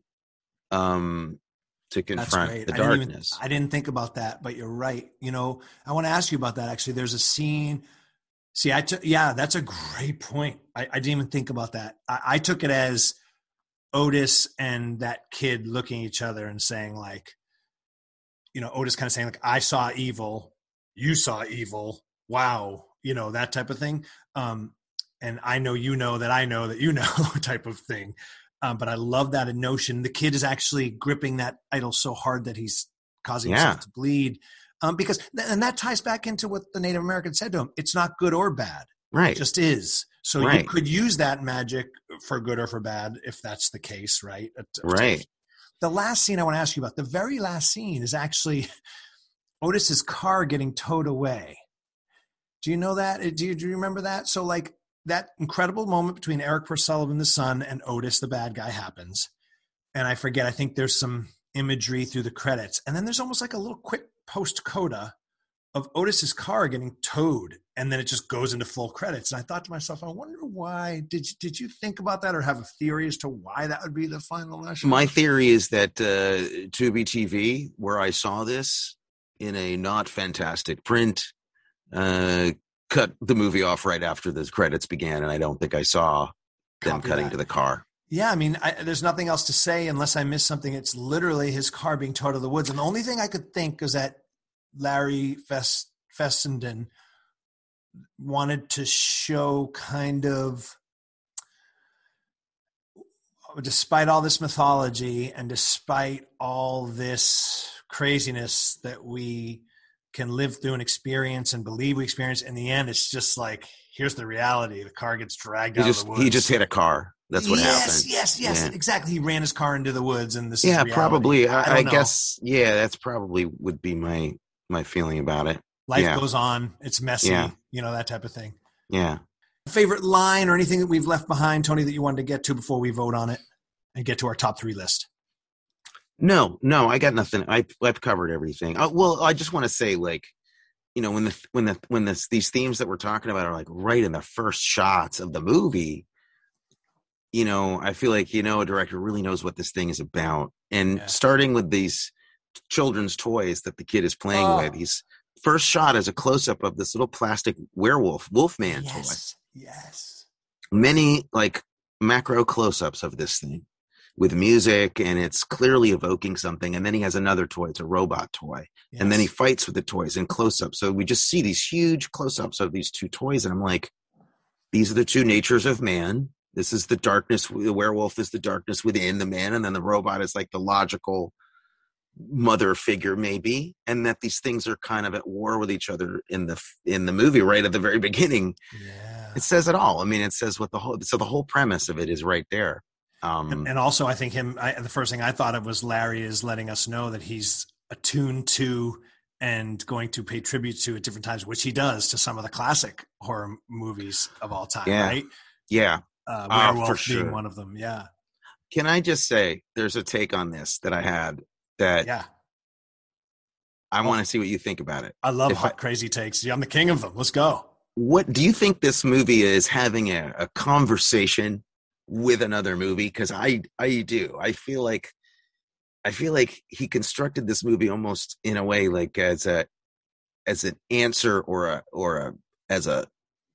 to confront the darkness. I didn't think about that, but you're right. I want to ask you about that, actually. There's a scene. See, that's a great point. I didn't even think about that. I took it as Otis and that kid looking at each other and saying, like, Otis kind of saying, like, I saw evil, you saw evil, wow, that type of thing. And I know that I know that type of thing. But I love that notion. The kid is actually gripping that idol so hard that he's causing himself to bleed. Because that ties back into what the Native Americans said to him. It's not good or bad. Right. It just is. So you could use that magic for good or for bad, if that's the case, right? Right. The last scene I want to ask you about, the very last scene, is actually Otis's car getting towed away. Do you know that? Do you remember that? So, like, that incredible moment between Eric Purcellvan, the son, and Otis, the bad guy, happens. And I think there's some imagery through the credits. And then there's almost like a little quick post-coda of Otis's car getting towed. And then it just goes into full credits. And I thought to myself, I wonder why. Did you think about that, or have a theory as to why that would be the final lesson? My theory is that Tubi TV, where I saw this in a not fantastic print, cut the movie off right after the credits began, and I don't think I saw them cutting to the car. Yeah, I mean, there's nothing else to say unless I missed something. It's literally his car being towed to the woods. And the only thing I could think is that Larry Fessenden wanted to show kind of, despite all this mythology and despite all this craziness that we can live through and experience and believe we experience, in the end, it's just like, here's the reality. The car gets dragged out of the woods. He just hit a car. That's what happened. Yes, yeah. Exactly. He ran his car into the woods, and this is reality. Probably. I guess, that's probably would be my feeling about it. Life goes on. It's messy, that type of thing. Yeah. Favorite line or anything that we've left behind, Tony, that you wanted to get to before we vote on it and get to our top 3 list? No, I got nothing. I've covered everything. Well, I just want to say, like, you know, when these themes that we're talking about are like right in the first shots of the movie, you know, I feel like, you know, a director really knows what this thing is about. And starting with these children's toys that the kid is playing with, he's first shot as a close up of this little plastic Wolfman toy. Yes. Many like macro close ups of this thing with music, and it's clearly evoking something. And then he has another toy. It's a robot toy. Yes. And then he fights with the toys in close-up. So we just see these huge close-ups of these two toys. And I'm like, these are the two natures of man. This is the darkness. The werewolf is the darkness within the man. And then the robot is like the logical mother figure, maybe. And that these things are kind of at war with each other in the movie right at the very beginning. Yeah. It says it all. I mean, it says what the whole premise of it is right there. And also, I think the first thing I thought of was Larry is letting us know that he's attuned to and going to pay tribute to at different times, which he does to some of the classic horror movies of all time, right? Yeah. Werewolf being one of them, yeah. Can I just say, there's a take on this that I had that I want to see what you think about it. I love crazy takes. Yeah, I'm the king of them. Let's go. What do you think this movie is having a conversation with another movie? Because I do. I feel like he constructed this movie almost in a way like as an answer or as a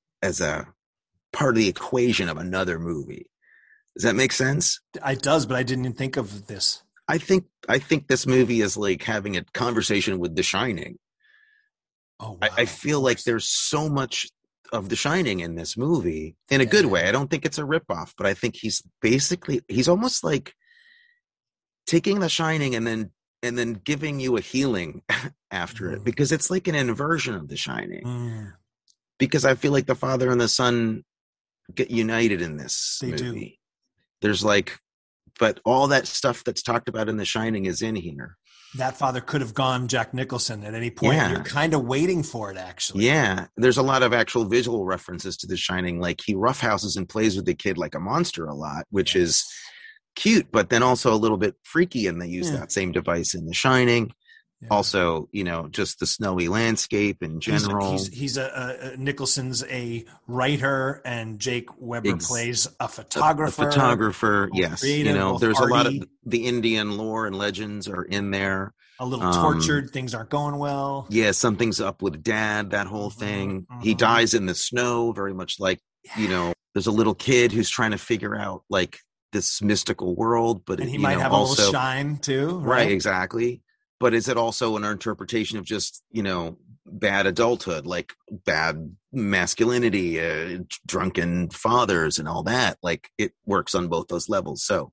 part of the equation of another movie. Does that make sense? It does, but I didn't even think of this. I think this movie is like having a conversation with The Shining. Oh, wow. I feel like there's so much of The Shining in this movie in a good way. I don't think it's a ripoff, but I think he's almost like taking The Shining and then giving you a healing after it, because it's like an inversion of The Shining. Because I feel like the father and the son get united in this movie. Do. There's like, but all that stuff that's talked about in The Shining is in here. That father could have gone Jack Nicholson at any point. Yeah. You're kind of waiting for it, actually. Yeah. There's a lot of actual visual references to The Shining. Like he roughhouses and plays with the kid like a monster a lot, which is cute, but then also a little bit freaky. And they use that same device in The Shining. Yeah. Also, you know, just the snowy landscape in general. He's Nicholson's a writer, and Jake Weber plays a photographer. A photographer, yes. Creative, you know, there's a lot of the Indian lore and legends are in there. A little tortured, things aren't going well. Yeah, something's up with Dad, that whole thing. He dies in the snow, very much like, you know, there's a little kid who's trying to figure out like this mystical world, but he might have also a little shine too, right? Exactly. But is it also an interpretation of just, you know, bad adulthood, like bad masculinity, drunken fathers and all that? Like it works on both those levels. So,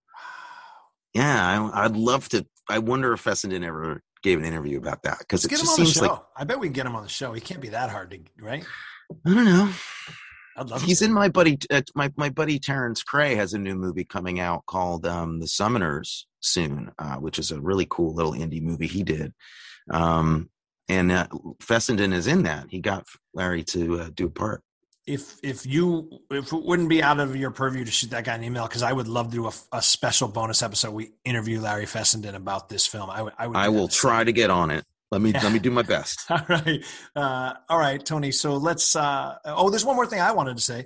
yeah, I'd love to. I wonder if Fessenden ever gave an interview about that, because it just seems like. I bet we can get him on the show. He can't be that hard to, right? I don't know. I'd love. He's in my buddy. My buddy Terrence Cray has a new movie coming out called The Summoners soon, which is a really cool little indie movie he did. And Fessenden is in that. He got Larry to do a part. If it wouldn't be out of your purview to shoot that guy an email, because I would love to do a special bonus episode. We interview Larry Fessenden about this film. I will try to get on it. Let me do my best. All right, Tony. So let's. There's one more thing I wanted to say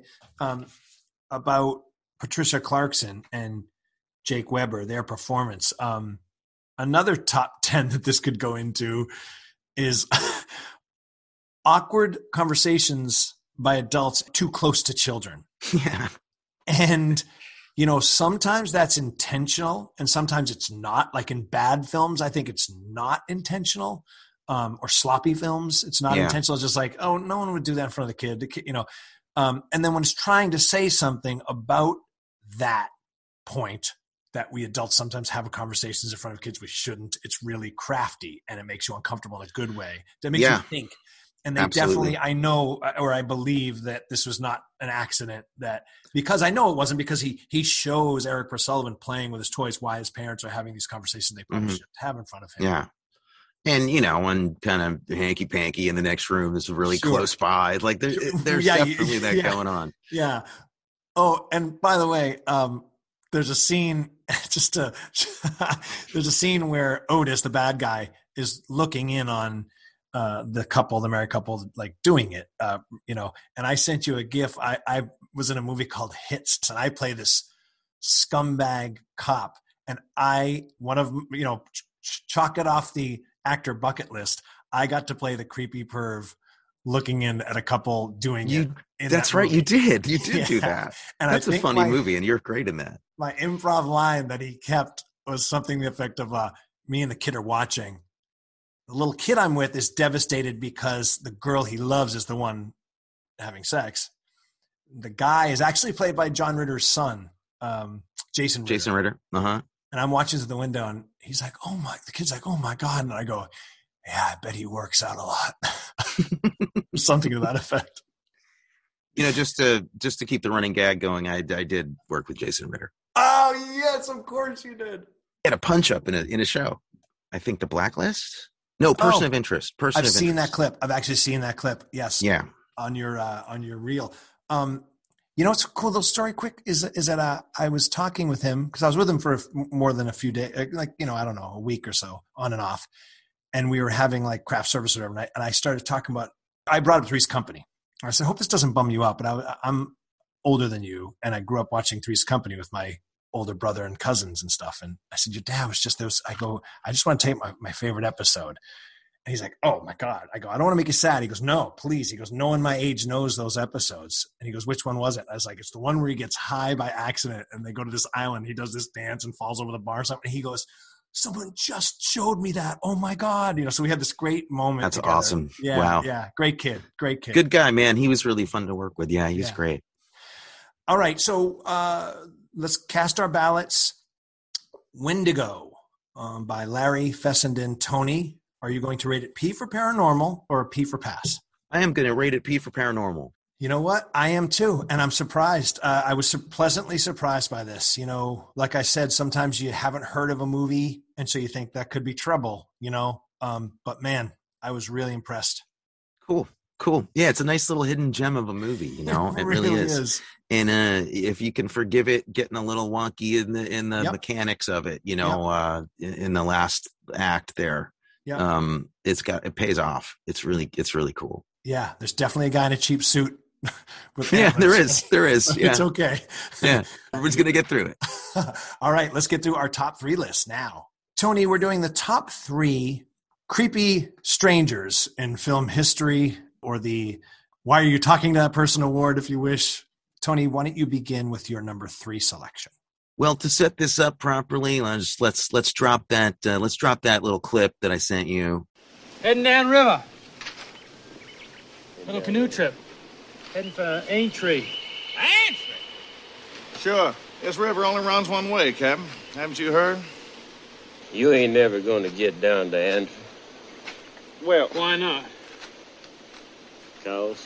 about Patricia Clarkson and Jake Weber, their performance. Another top 10 that this could go into is awkward conversations by adults too close to children. Yeah, and you know, sometimes that's intentional and sometimes it's not. Like in bad films, I think it's not intentional, or sloppy films. It's not intentional. It's just like, oh, no one would do that in front of the kid, you know. And then when it's trying to say something about that point that we adults sometimes have conversations in front of kids we shouldn't, it's really crafty and it makes you uncomfortable in a good way. That makes you think. And they definitely, I know, or I believe that this was not an accident, because I know it wasn't, because he shows Eric Sullivan playing with his toys why his parents are having these conversations they probably shouldn't have in front of him. Yeah. And, you know, one kind of hanky-panky in the next room is really close by. Like there's definitely that going on. Yeah. Oh, and by the way, there's a scene there's a scene where Otis, the bad guy, is looking in on the married couple, like doing it, and I sent you a GIF. I was in a movie called Hits, and I play this scumbag cop, and chalk it off the actor bucket list. I got to play the creepy perv looking in at a couple doing it. That's right. You did do that. And that's a funny movie, and you're great in that. My improv line that he kept was something to the effect of, me and the kid are watching. The little kid I'm with is devastated because the girl he loves is the one having sex. The guy is actually played by John Ritter's son, Jason Ritter. Uh-huh. And I'm watching through the window, and he's like, the kid's like, oh my God. And I go, yeah, I bet he works out a lot. Something to that effect. Just to keep the running gag going, I did work with Jason Ritter. Oh yes, of course you did. He had a punch up in a show. I think The Blacklist. No, Person of Interest. I've seen that clip. I've actually seen that clip. Yes. Yeah. On your reel. What's a cool little story quick is that I was talking with him because I was with him for more than a few days, I don't know, a week or so on and off. And we were having like craft service or whatever. And I started talking about, I brought up Three's Company. I said, I hope this doesn't bum you out, but I'm older than you. And I grew up watching Three's Company with my older brother and cousins and stuff. And I said, your dad was just those. I go, I just want to take my favorite episode. And he's like, oh my God. I go, I don't want to make you sad. He goes, no, please. He goes, no one my age knows those episodes. And he goes, which one was it? I was like, it's the one where he gets high by accident and they go to this island. He does this dance and falls over the bar or something. And he goes, someone just showed me that. Oh my God. So we had this great moment. That's together. Awesome. Yeah, wow. Yeah. Great kid. Good guy, man. He was really fun to work with. Yeah. He's great. All right. So let's cast our ballots. Wendigo by Larry Fessenden. Tony, are you going to rate it P for paranormal or P for pass? I am going to rate it P for paranormal. You know what? I am too. And I'm surprised. I was pleasantly surprised by this. Like I said, sometimes you haven't heard of a movie. And so you think that could be trouble, but man, I was really impressed. Cool. Yeah. It's a nice little hidden gem of a movie, It really is. And if you can forgive it getting a little wonky in the mechanics of it, in the last act there, it pays off. It's really cool. Yeah. There's definitely a guy in a cheap suit. There is. Yeah. It's okay. Yeah. Everyone's going to get through it. All right. Let's get through our top 3 list now. Tony, we're doing the top 3 creepy strangers in film history, or the Why Are You Talking to That Person award, if you wish. Tony, why don't you begin with your number 3 selection? Well, to set this up properly, let's drop that little clip that I sent you. Heading downriver. Little canoe trip. Heading for Aintree. Aintree? Sure. This river only runs one way, Captain. Haven't you heard? You ain't never gonna get down to Aintree. Well, why not? 'Cause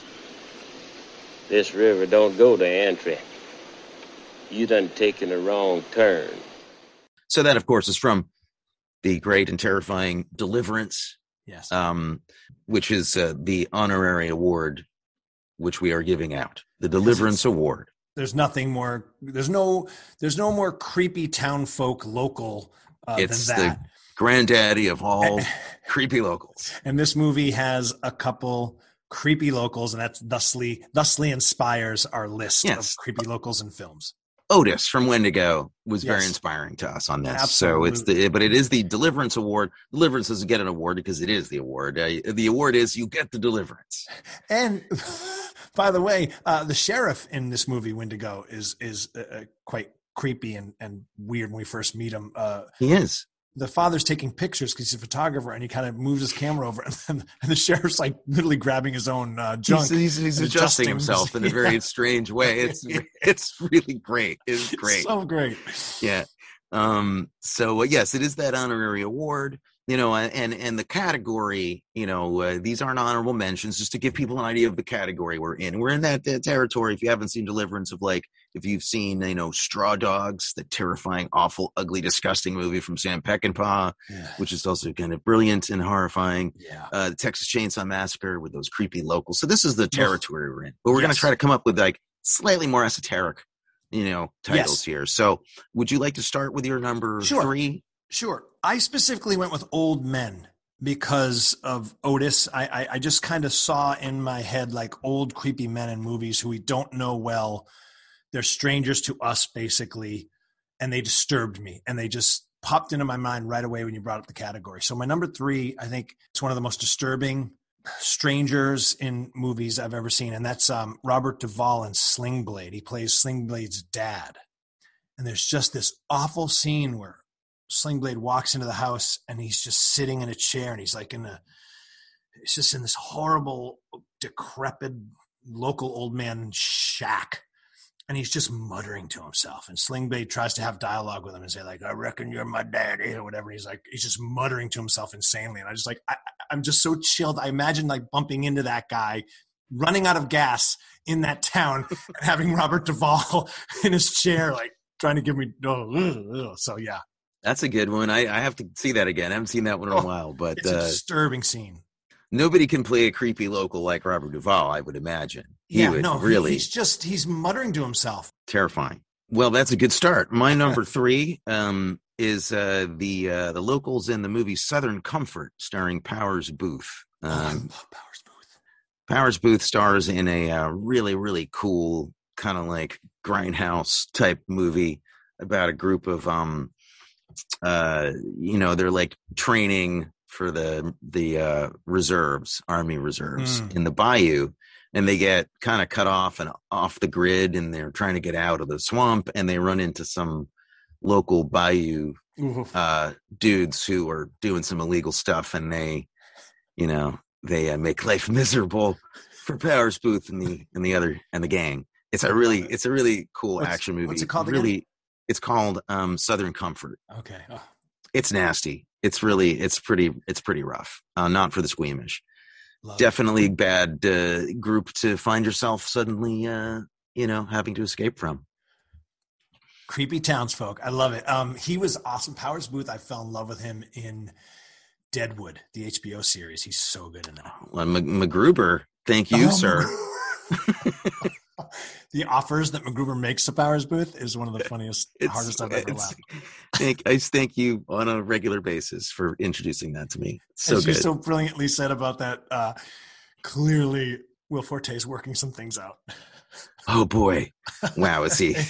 this river don't go to Aintree. You done taken a wrong turn. So that, of course, is from the great and terrifying Deliverance. Yes. Which is the honorary award which we are giving out, the Deliverance Award. There's nothing more. There's no more creepy town folk local it's than that. The granddaddy of all creepy locals. And this movie has a couple creepy locals, and that's thusly inspires our list of creepy locals in films. Otis from Wendigo was very inspiring to us on this. Absolutely. So but it is the Deliverance Award. Deliverance doesn't get an award because it is the award. The award is you get the deliverance. And by the way, the sheriff in this movie Wendigo is quite creepy and weird when we first meet him. He is. The father's taking pictures because he's a photographer, and he kind of moves his camera over, and the sheriff's like literally grabbing his own junk. He's adjusting himself in a very strange way. It's really great. It's great. So great. Yeah. So yes, it is that honorary award. And the category, these aren't honorable mentions, just to give people an idea of the category we're in. We're in that territory. If you haven't seen Deliverance, of like, if you've seen, Straw Dogs, the terrifying, awful, ugly, disgusting movie from Sam Peckinpah, which is also kind of brilliant and horrifying. Yeah. The Texas Chainsaw Massacre with those creepy locals. So this is the territory we're in. But we're going to try to come up with like slightly more esoteric titles here. So would you like to start with your number 3? Sure. I specifically went with Old Men because of Otis. I just kind of saw in my head like old creepy men in movies who we don't know well. They're strangers to us basically, and they disturbed me, and they just popped into my mind right away when you brought up the category. So my number 3, I think it's one of the most disturbing strangers in movies I've ever seen, and that's Robert Duvall in Sling Blade. He plays Sling Blade's dad, and there's just this awful scene where Sling Blade walks into the house and he's just sitting in a chair, and he's like it's just in this horrible, decrepit local old man shack, and he's just muttering to himself. And Sling Blade tries to have dialogue with him and say like, "I reckon you're my daddy," or whatever. He's just muttering to himself insanely. And I just like, I'm just so chilled. I imagine like bumping into that guy, running out of gas in that town, and having Robert Duvall in his chair, like trying to give me. So yeah, that's a good one. I have to see that again. I haven't seen that one in a while, but it's a disturbing scene. Nobody can play a creepy local like Robert Duvall, I would imagine. He's muttering to himself. Terrifying. Well, that's a good start. My number 3 is the locals in the movie Southern Comfort, starring Powers Booth. I love Powers Booth. Powers Booth stars in a really, really cool kind of like grindhouse type movie about a group of they're like training for the reserves, Army reserves in the bayou, and they get kind of cut off and off the grid, and they're trying to get out of the swamp, and they run into some local bayou dudes who are doing some illegal stuff, and they make life miserable for Powers Booth and the gang. It's a really cool action movie. What's it called again? Really, it's called Southern Comfort. Okay. Oh. It's nasty. It's pretty rough. Not for the squeamish. Definitely bad group to find yourself suddenly, having to escape from. Creepy townsfolk. I love it. He was awesome. Powers Booth, I fell in love with him in Deadwood, the HBO series. He's so good in that. Well, MacGruber, thank you, sir. The offers that MacGruber makes to Powers Booth is one of the funniest, hardest I've ever laughed. I thank you on a regular basis for introducing that to me. So As good. you so brilliantly said about that, clearly Will Forte is working some things out. Oh boy. Wow.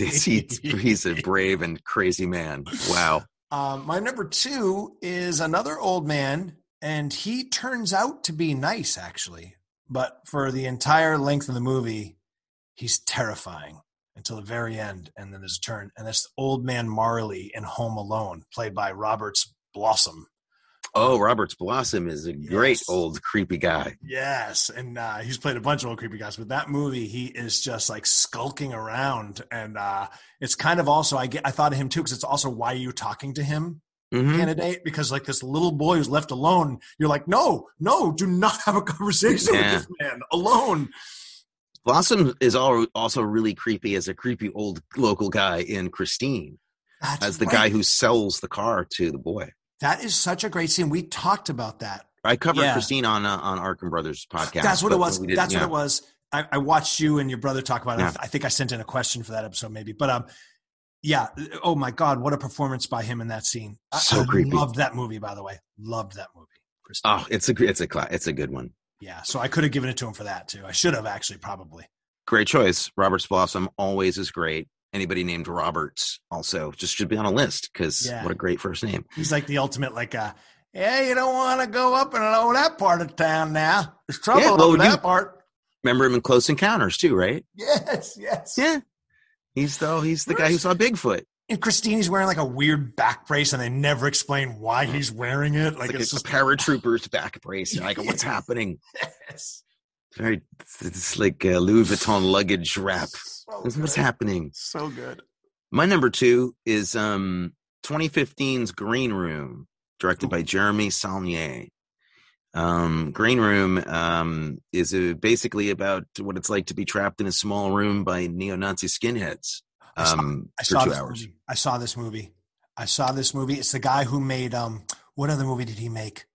He's a brave and crazy man. Wow. My number 2 is another old man, and he turns out to be nice, actually. But for the entire length of the movie, he's terrifying until the very end, and then there's a turn. And that's Old Man Marley in Home Alone, played by Roberts Blossom. Oh, Roberts Blossom is a great old creepy guy. Yes, and he's played a bunch of old creepy guys. But that movie, he is just like skulking around, and it's kind of also I thought of him too because it's also Why Are You Talking to Him? Candidate, because like this little boy who's left alone, you're like, no, do not have a conversation with this man alone. Blossom is also really creepy as a creepy old local guy in Christine. As the guy who sells the car to the boy. That is such a great scene. We talked about that. I covered Christine on Arkham Brothers podcast. That's what it was. What it was. I watched you and your brother talk about it. Yeah. I think I sent in a question for that episode maybe. But yeah. Oh my God, what a performance by him in that scene. So creepy. Loved that movie, by the way. Loved that movie. Christine. Oh, it's a good one. Yeah. So I could have given it to him for that too. I should have actually probably. Great choice. Roberts Blossom always is great. Anybody named Roberts also just should be on a list because what a great first name. He's like the ultimate, like, you don't want to go up and over that part of town now. There's trouble over that part. Remember him in Close Encounters too, right? Yes. Yeah. He's the guy who saw Bigfoot. And Christine, he's wearing like a weird back brace and they never explain why he's wearing it. Like it's just a paratrooper's back brace. You're like, what's happening? Yes. It's like a Louis Vuitton luggage wrap. What's happening? So good. My number 2 is 2015's Green Room, directed by Jeremy Saulnier. Green Room is basically about what it's like to be trapped in a small room by neo-Nazi skinheads for 2 hours. I saw this movie. It's the guy who made what other movie did he make?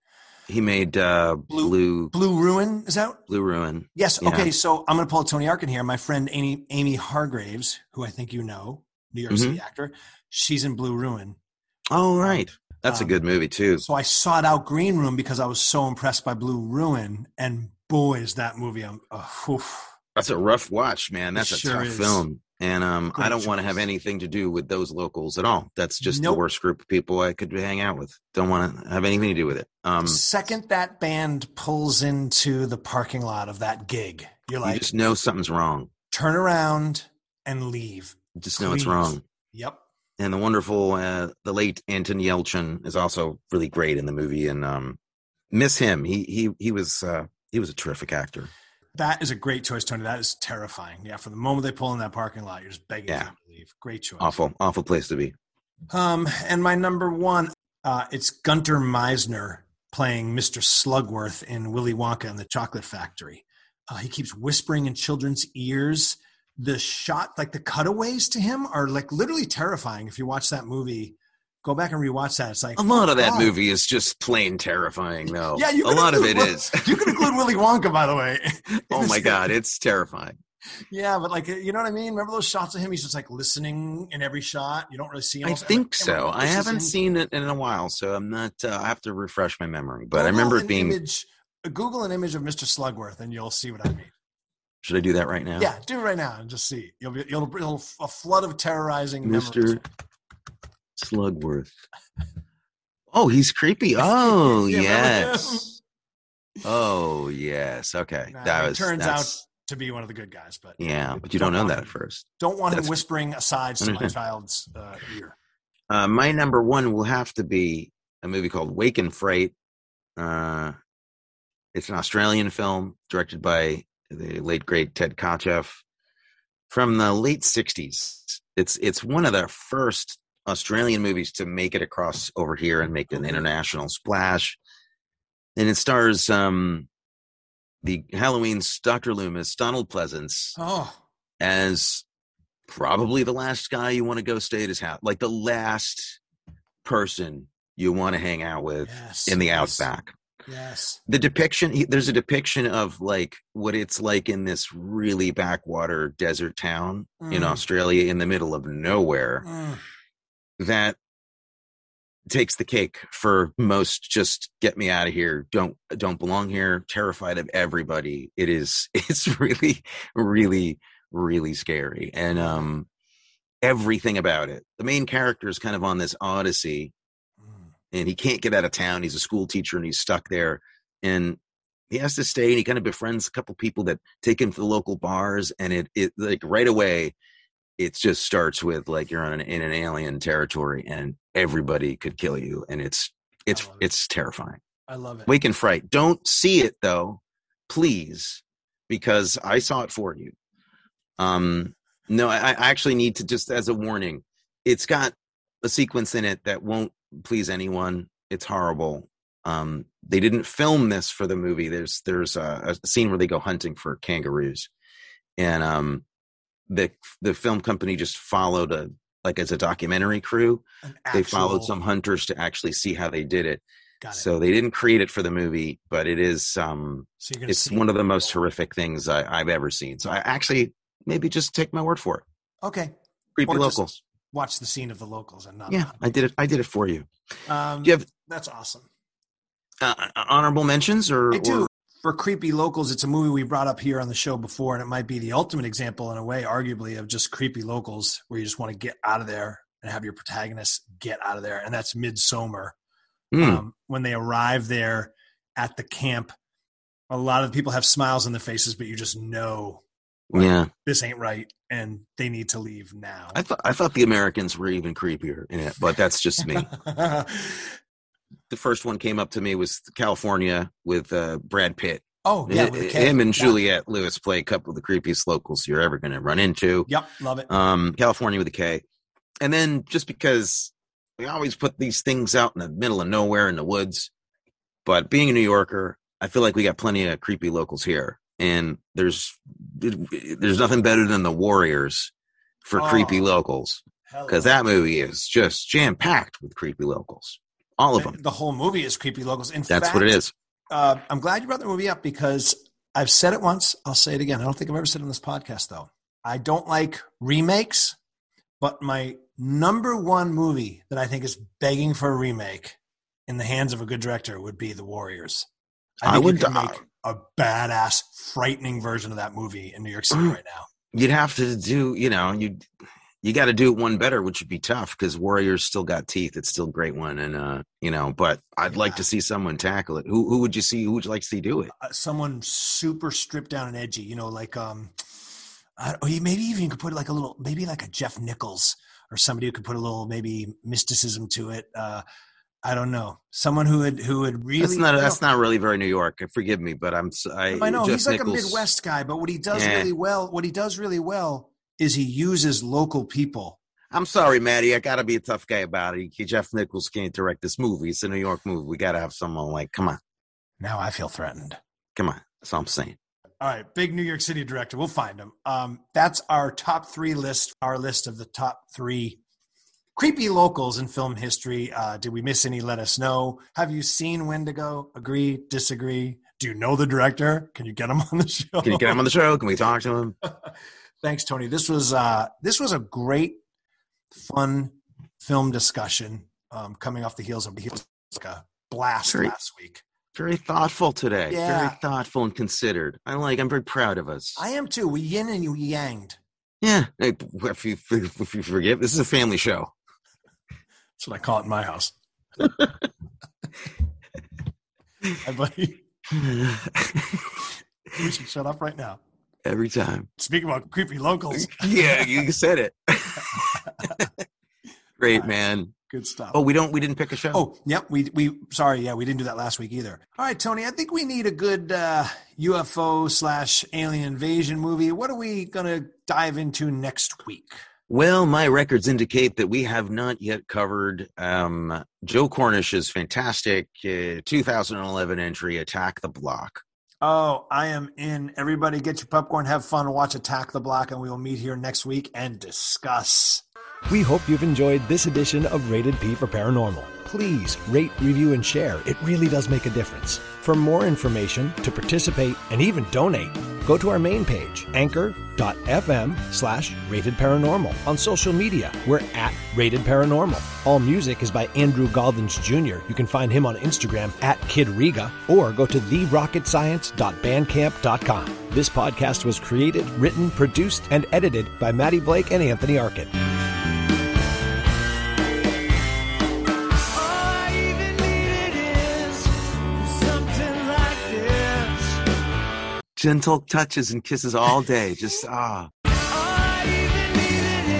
He made Blue Ruin is out? Blue Ruin. Yes. Yeah. Okay, so I'm going to pull a Tony Arkin here. My friend Amy Hargraves, who I think you know, New York City actor, she's in Blue Ruin. Oh, right. That's a good movie, too. So I sought out Green Room because I was so impressed by Blue Ruin, and boy, is that movie. That's a rough watch, man. That's a tough film. And I don't want to have choice. anything to do with those locals at all. That's just the worst group of people I could hang out with. Don't want to have anything to do with it. The second that band pulls into the parking lot of that gig, you're like, you just know something's wrong. Turn around and leave. Just know it's wrong. Yep. And the wonderful, the late Anton Yelchin is also really great in the movie, and miss him. He was a terrific actor. That is a great choice, Tony. That is terrifying. Yeah, from the moment they pull in that parking lot, you're just begging for them to leave. Great choice. Awful place to be. And my number one, it's Gunter Meisner playing Mr. Slugworth in Willy Wonka and the Chocolate Factory. He keeps whispering in children's ears. The shot, like the cutaways to him, are like literally terrifying. If you watch that movie, go back and rewatch that. It's like a lot of that movie is just plain terrifying, though. Yeah, a lot of it is. You can include Willy Wonka, by the way. Oh my God, it's terrifying. Yeah, but like, you know what I mean? Remember those shots of him? He's just like listening in every shot. You don't really see him. I think so. I haven't seen it in a while, so I'm not. I have to refresh my memory. But I remember it being. Google an image of Mr. Slugworth, and you'll see what I mean. Should I do that right now? Yeah, do it right now and just see. You'll a flood of terrorizing Mr. memories. Slugworth. Oh, he's creepy. Oh, yes. Oh, yes. Okay. It turns out to be one of the good guys, but yeah, but you don't know that at first. Don't want him whispering asides to my child's ear. My number one will have to be a movie called Wake and Fright. It's an Australian film directed by the late great Ted Kotcheff from the late 60s. It's one of the first Australian movies to make it across over here and make an international splash. And it stars the Halloween's Dr. Loomis, Donald Pleasance, as probably the last guy you want to go stay at his house, like the last person you want to hang out with in the outback. Yes. The depiction, there's a depiction of like what it's like in this really backwater desert town in Australia in the middle of nowhere that takes the cake for most. Just get me out of here. Don't belong here. Terrified of everybody. It's really, really, really scary. And everything about it. The main character is kind of on this odyssey. And he can't get out of town. He's a school teacher and he's stuck there. And he has to stay and he kind of befriends a couple people that take him to the local bars. And it like right away, it just starts with like you're in an alien territory and everybody could kill you. And it's terrifying. I love it. Wake and Fright. Don't see it though, please, because I saw it for you. No, I actually need to, just as a warning, it's got a sequence in it that won't please anyone. It's horrible. They didn't film this for the movie. There's a scene where they go hunting for kangaroos, and the film company just followed as a documentary crew. They followed some hunters to actually see how they did it. So they didn't create it for the movie, but it is it's one of the most horrific things I've ever seen. So I actually maybe just take my word for it. Okay. Creepy locals. Watch the scene of the locals and not. Yeah, I did it for you. Do you have that's awesome. Honorable mentions or? I do. For Creepy Locals, it's a movie we brought up here on the show before, and it might be the ultimate example in a way, arguably, of just creepy locals where you just want to get out of there and have your protagonist get out of there. And that's Midsommar. When they arrive there at the camp, a lot of people have smiles on their faces, but you just know this ain't right, and they need to leave now. I thought the Americans were even creepier in it, but that's just me. The first one came up to me was California with Brad Pitt. Oh, yeah. Him and Juliette Lewis play a couple of the creepiest locals you're ever going to run into. Yep, love it. California with a K. And then just because we always put these things out in the middle of nowhere in the woods, but being a New Yorker, I feel like we got plenty of creepy locals here. And there's nothing better than The Warriors for creepy locals, because that movie is just jam-packed with creepy locals. All of them. The whole movie is Creepy Locals. In That's fact, what it is. I'm glad you brought the movie up because I've said it once. I'll say it again. I don't think I've ever said it on this podcast, though. I don't like remakes, but my number one movie that I think is begging for a remake in the hands of a good director would be The Warriors. I think you can make a badass, frightening version of that movie in New York City right now. You'd have to do, you got to do it one better, which would be tough because Warriors still got teeth. It's still a great one. And, but I'd like to see someone tackle it. Who would you see? Who would you like to see do it? Someone super stripped down and edgy, like, maybe even you could put like maybe like a Jeff Nichols or somebody who could put a little, maybe mysticism to it. I don't know. Someone who would really. That's not really very New York. Forgive me, but I know Jeff he's like Nichols, a Midwest guy, but what he does really well is he uses local people. I'm sorry, Maddie. I got to be a tough guy about it. Jeff Nichols can't direct this movie. It's a New York movie. We got to have someone like, come on. Now I feel threatened. Come on. That's all I'm saying. All right. Big New York City director. We'll find him. That's our top 3 list, our list of the top 3 creepy locals in film history. Did we miss any? Let us know. Have you seen Wendigo? Agree? Disagree? Do you know the director? Can you get him on the show? Can you get him on the show? Can we talk to him? Thanks, Tony. This was a great, fun film discussion coming off the heels of like a blast last week. Very thoughtful today. Yeah. Very thoughtful and considered. I'm very proud of us. I am too. We yin and you yanged. Yeah. If you forgive, this is a family show. That's what I call it in my house. Hi, buddy. We should shut up right now. Every time. Speaking about creepy locals. Yeah, you said it. Great, man. Good stuff. Oh, we didn't pick a show. Oh, yep. We didn't do that last week either. All right, Tony, I think we need a good UFO/alien invasion movie. What are we going to dive into next week? Well, my records indicate that we have not yet covered Joe Cornish's fantastic 2011 entry, Attack the Block. Oh, I am in. Everybody get your popcorn, have fun, watch Attack the Block, and we will meet here next week and discuss. We hope you've enjoyed this edition of Rated P for Paranormal. Please rate, review, and share. It really does make a difference. For more information, to participate, and even donate, go to our main page, anchor.fm/ratedparanormal. On social media, we're at Rated Paranormal. All music is by Andrew Galdens Jr. You can find him on Instagram at Kid Riga, or go to therocketscience.bandcamp.com. This podcast was created, written, produced, and edited by Maddie Blake and Anthony Arkin. Gentle touches and kisses all day. Just,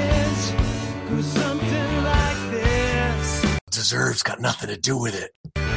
Deserves got nothing to do with it.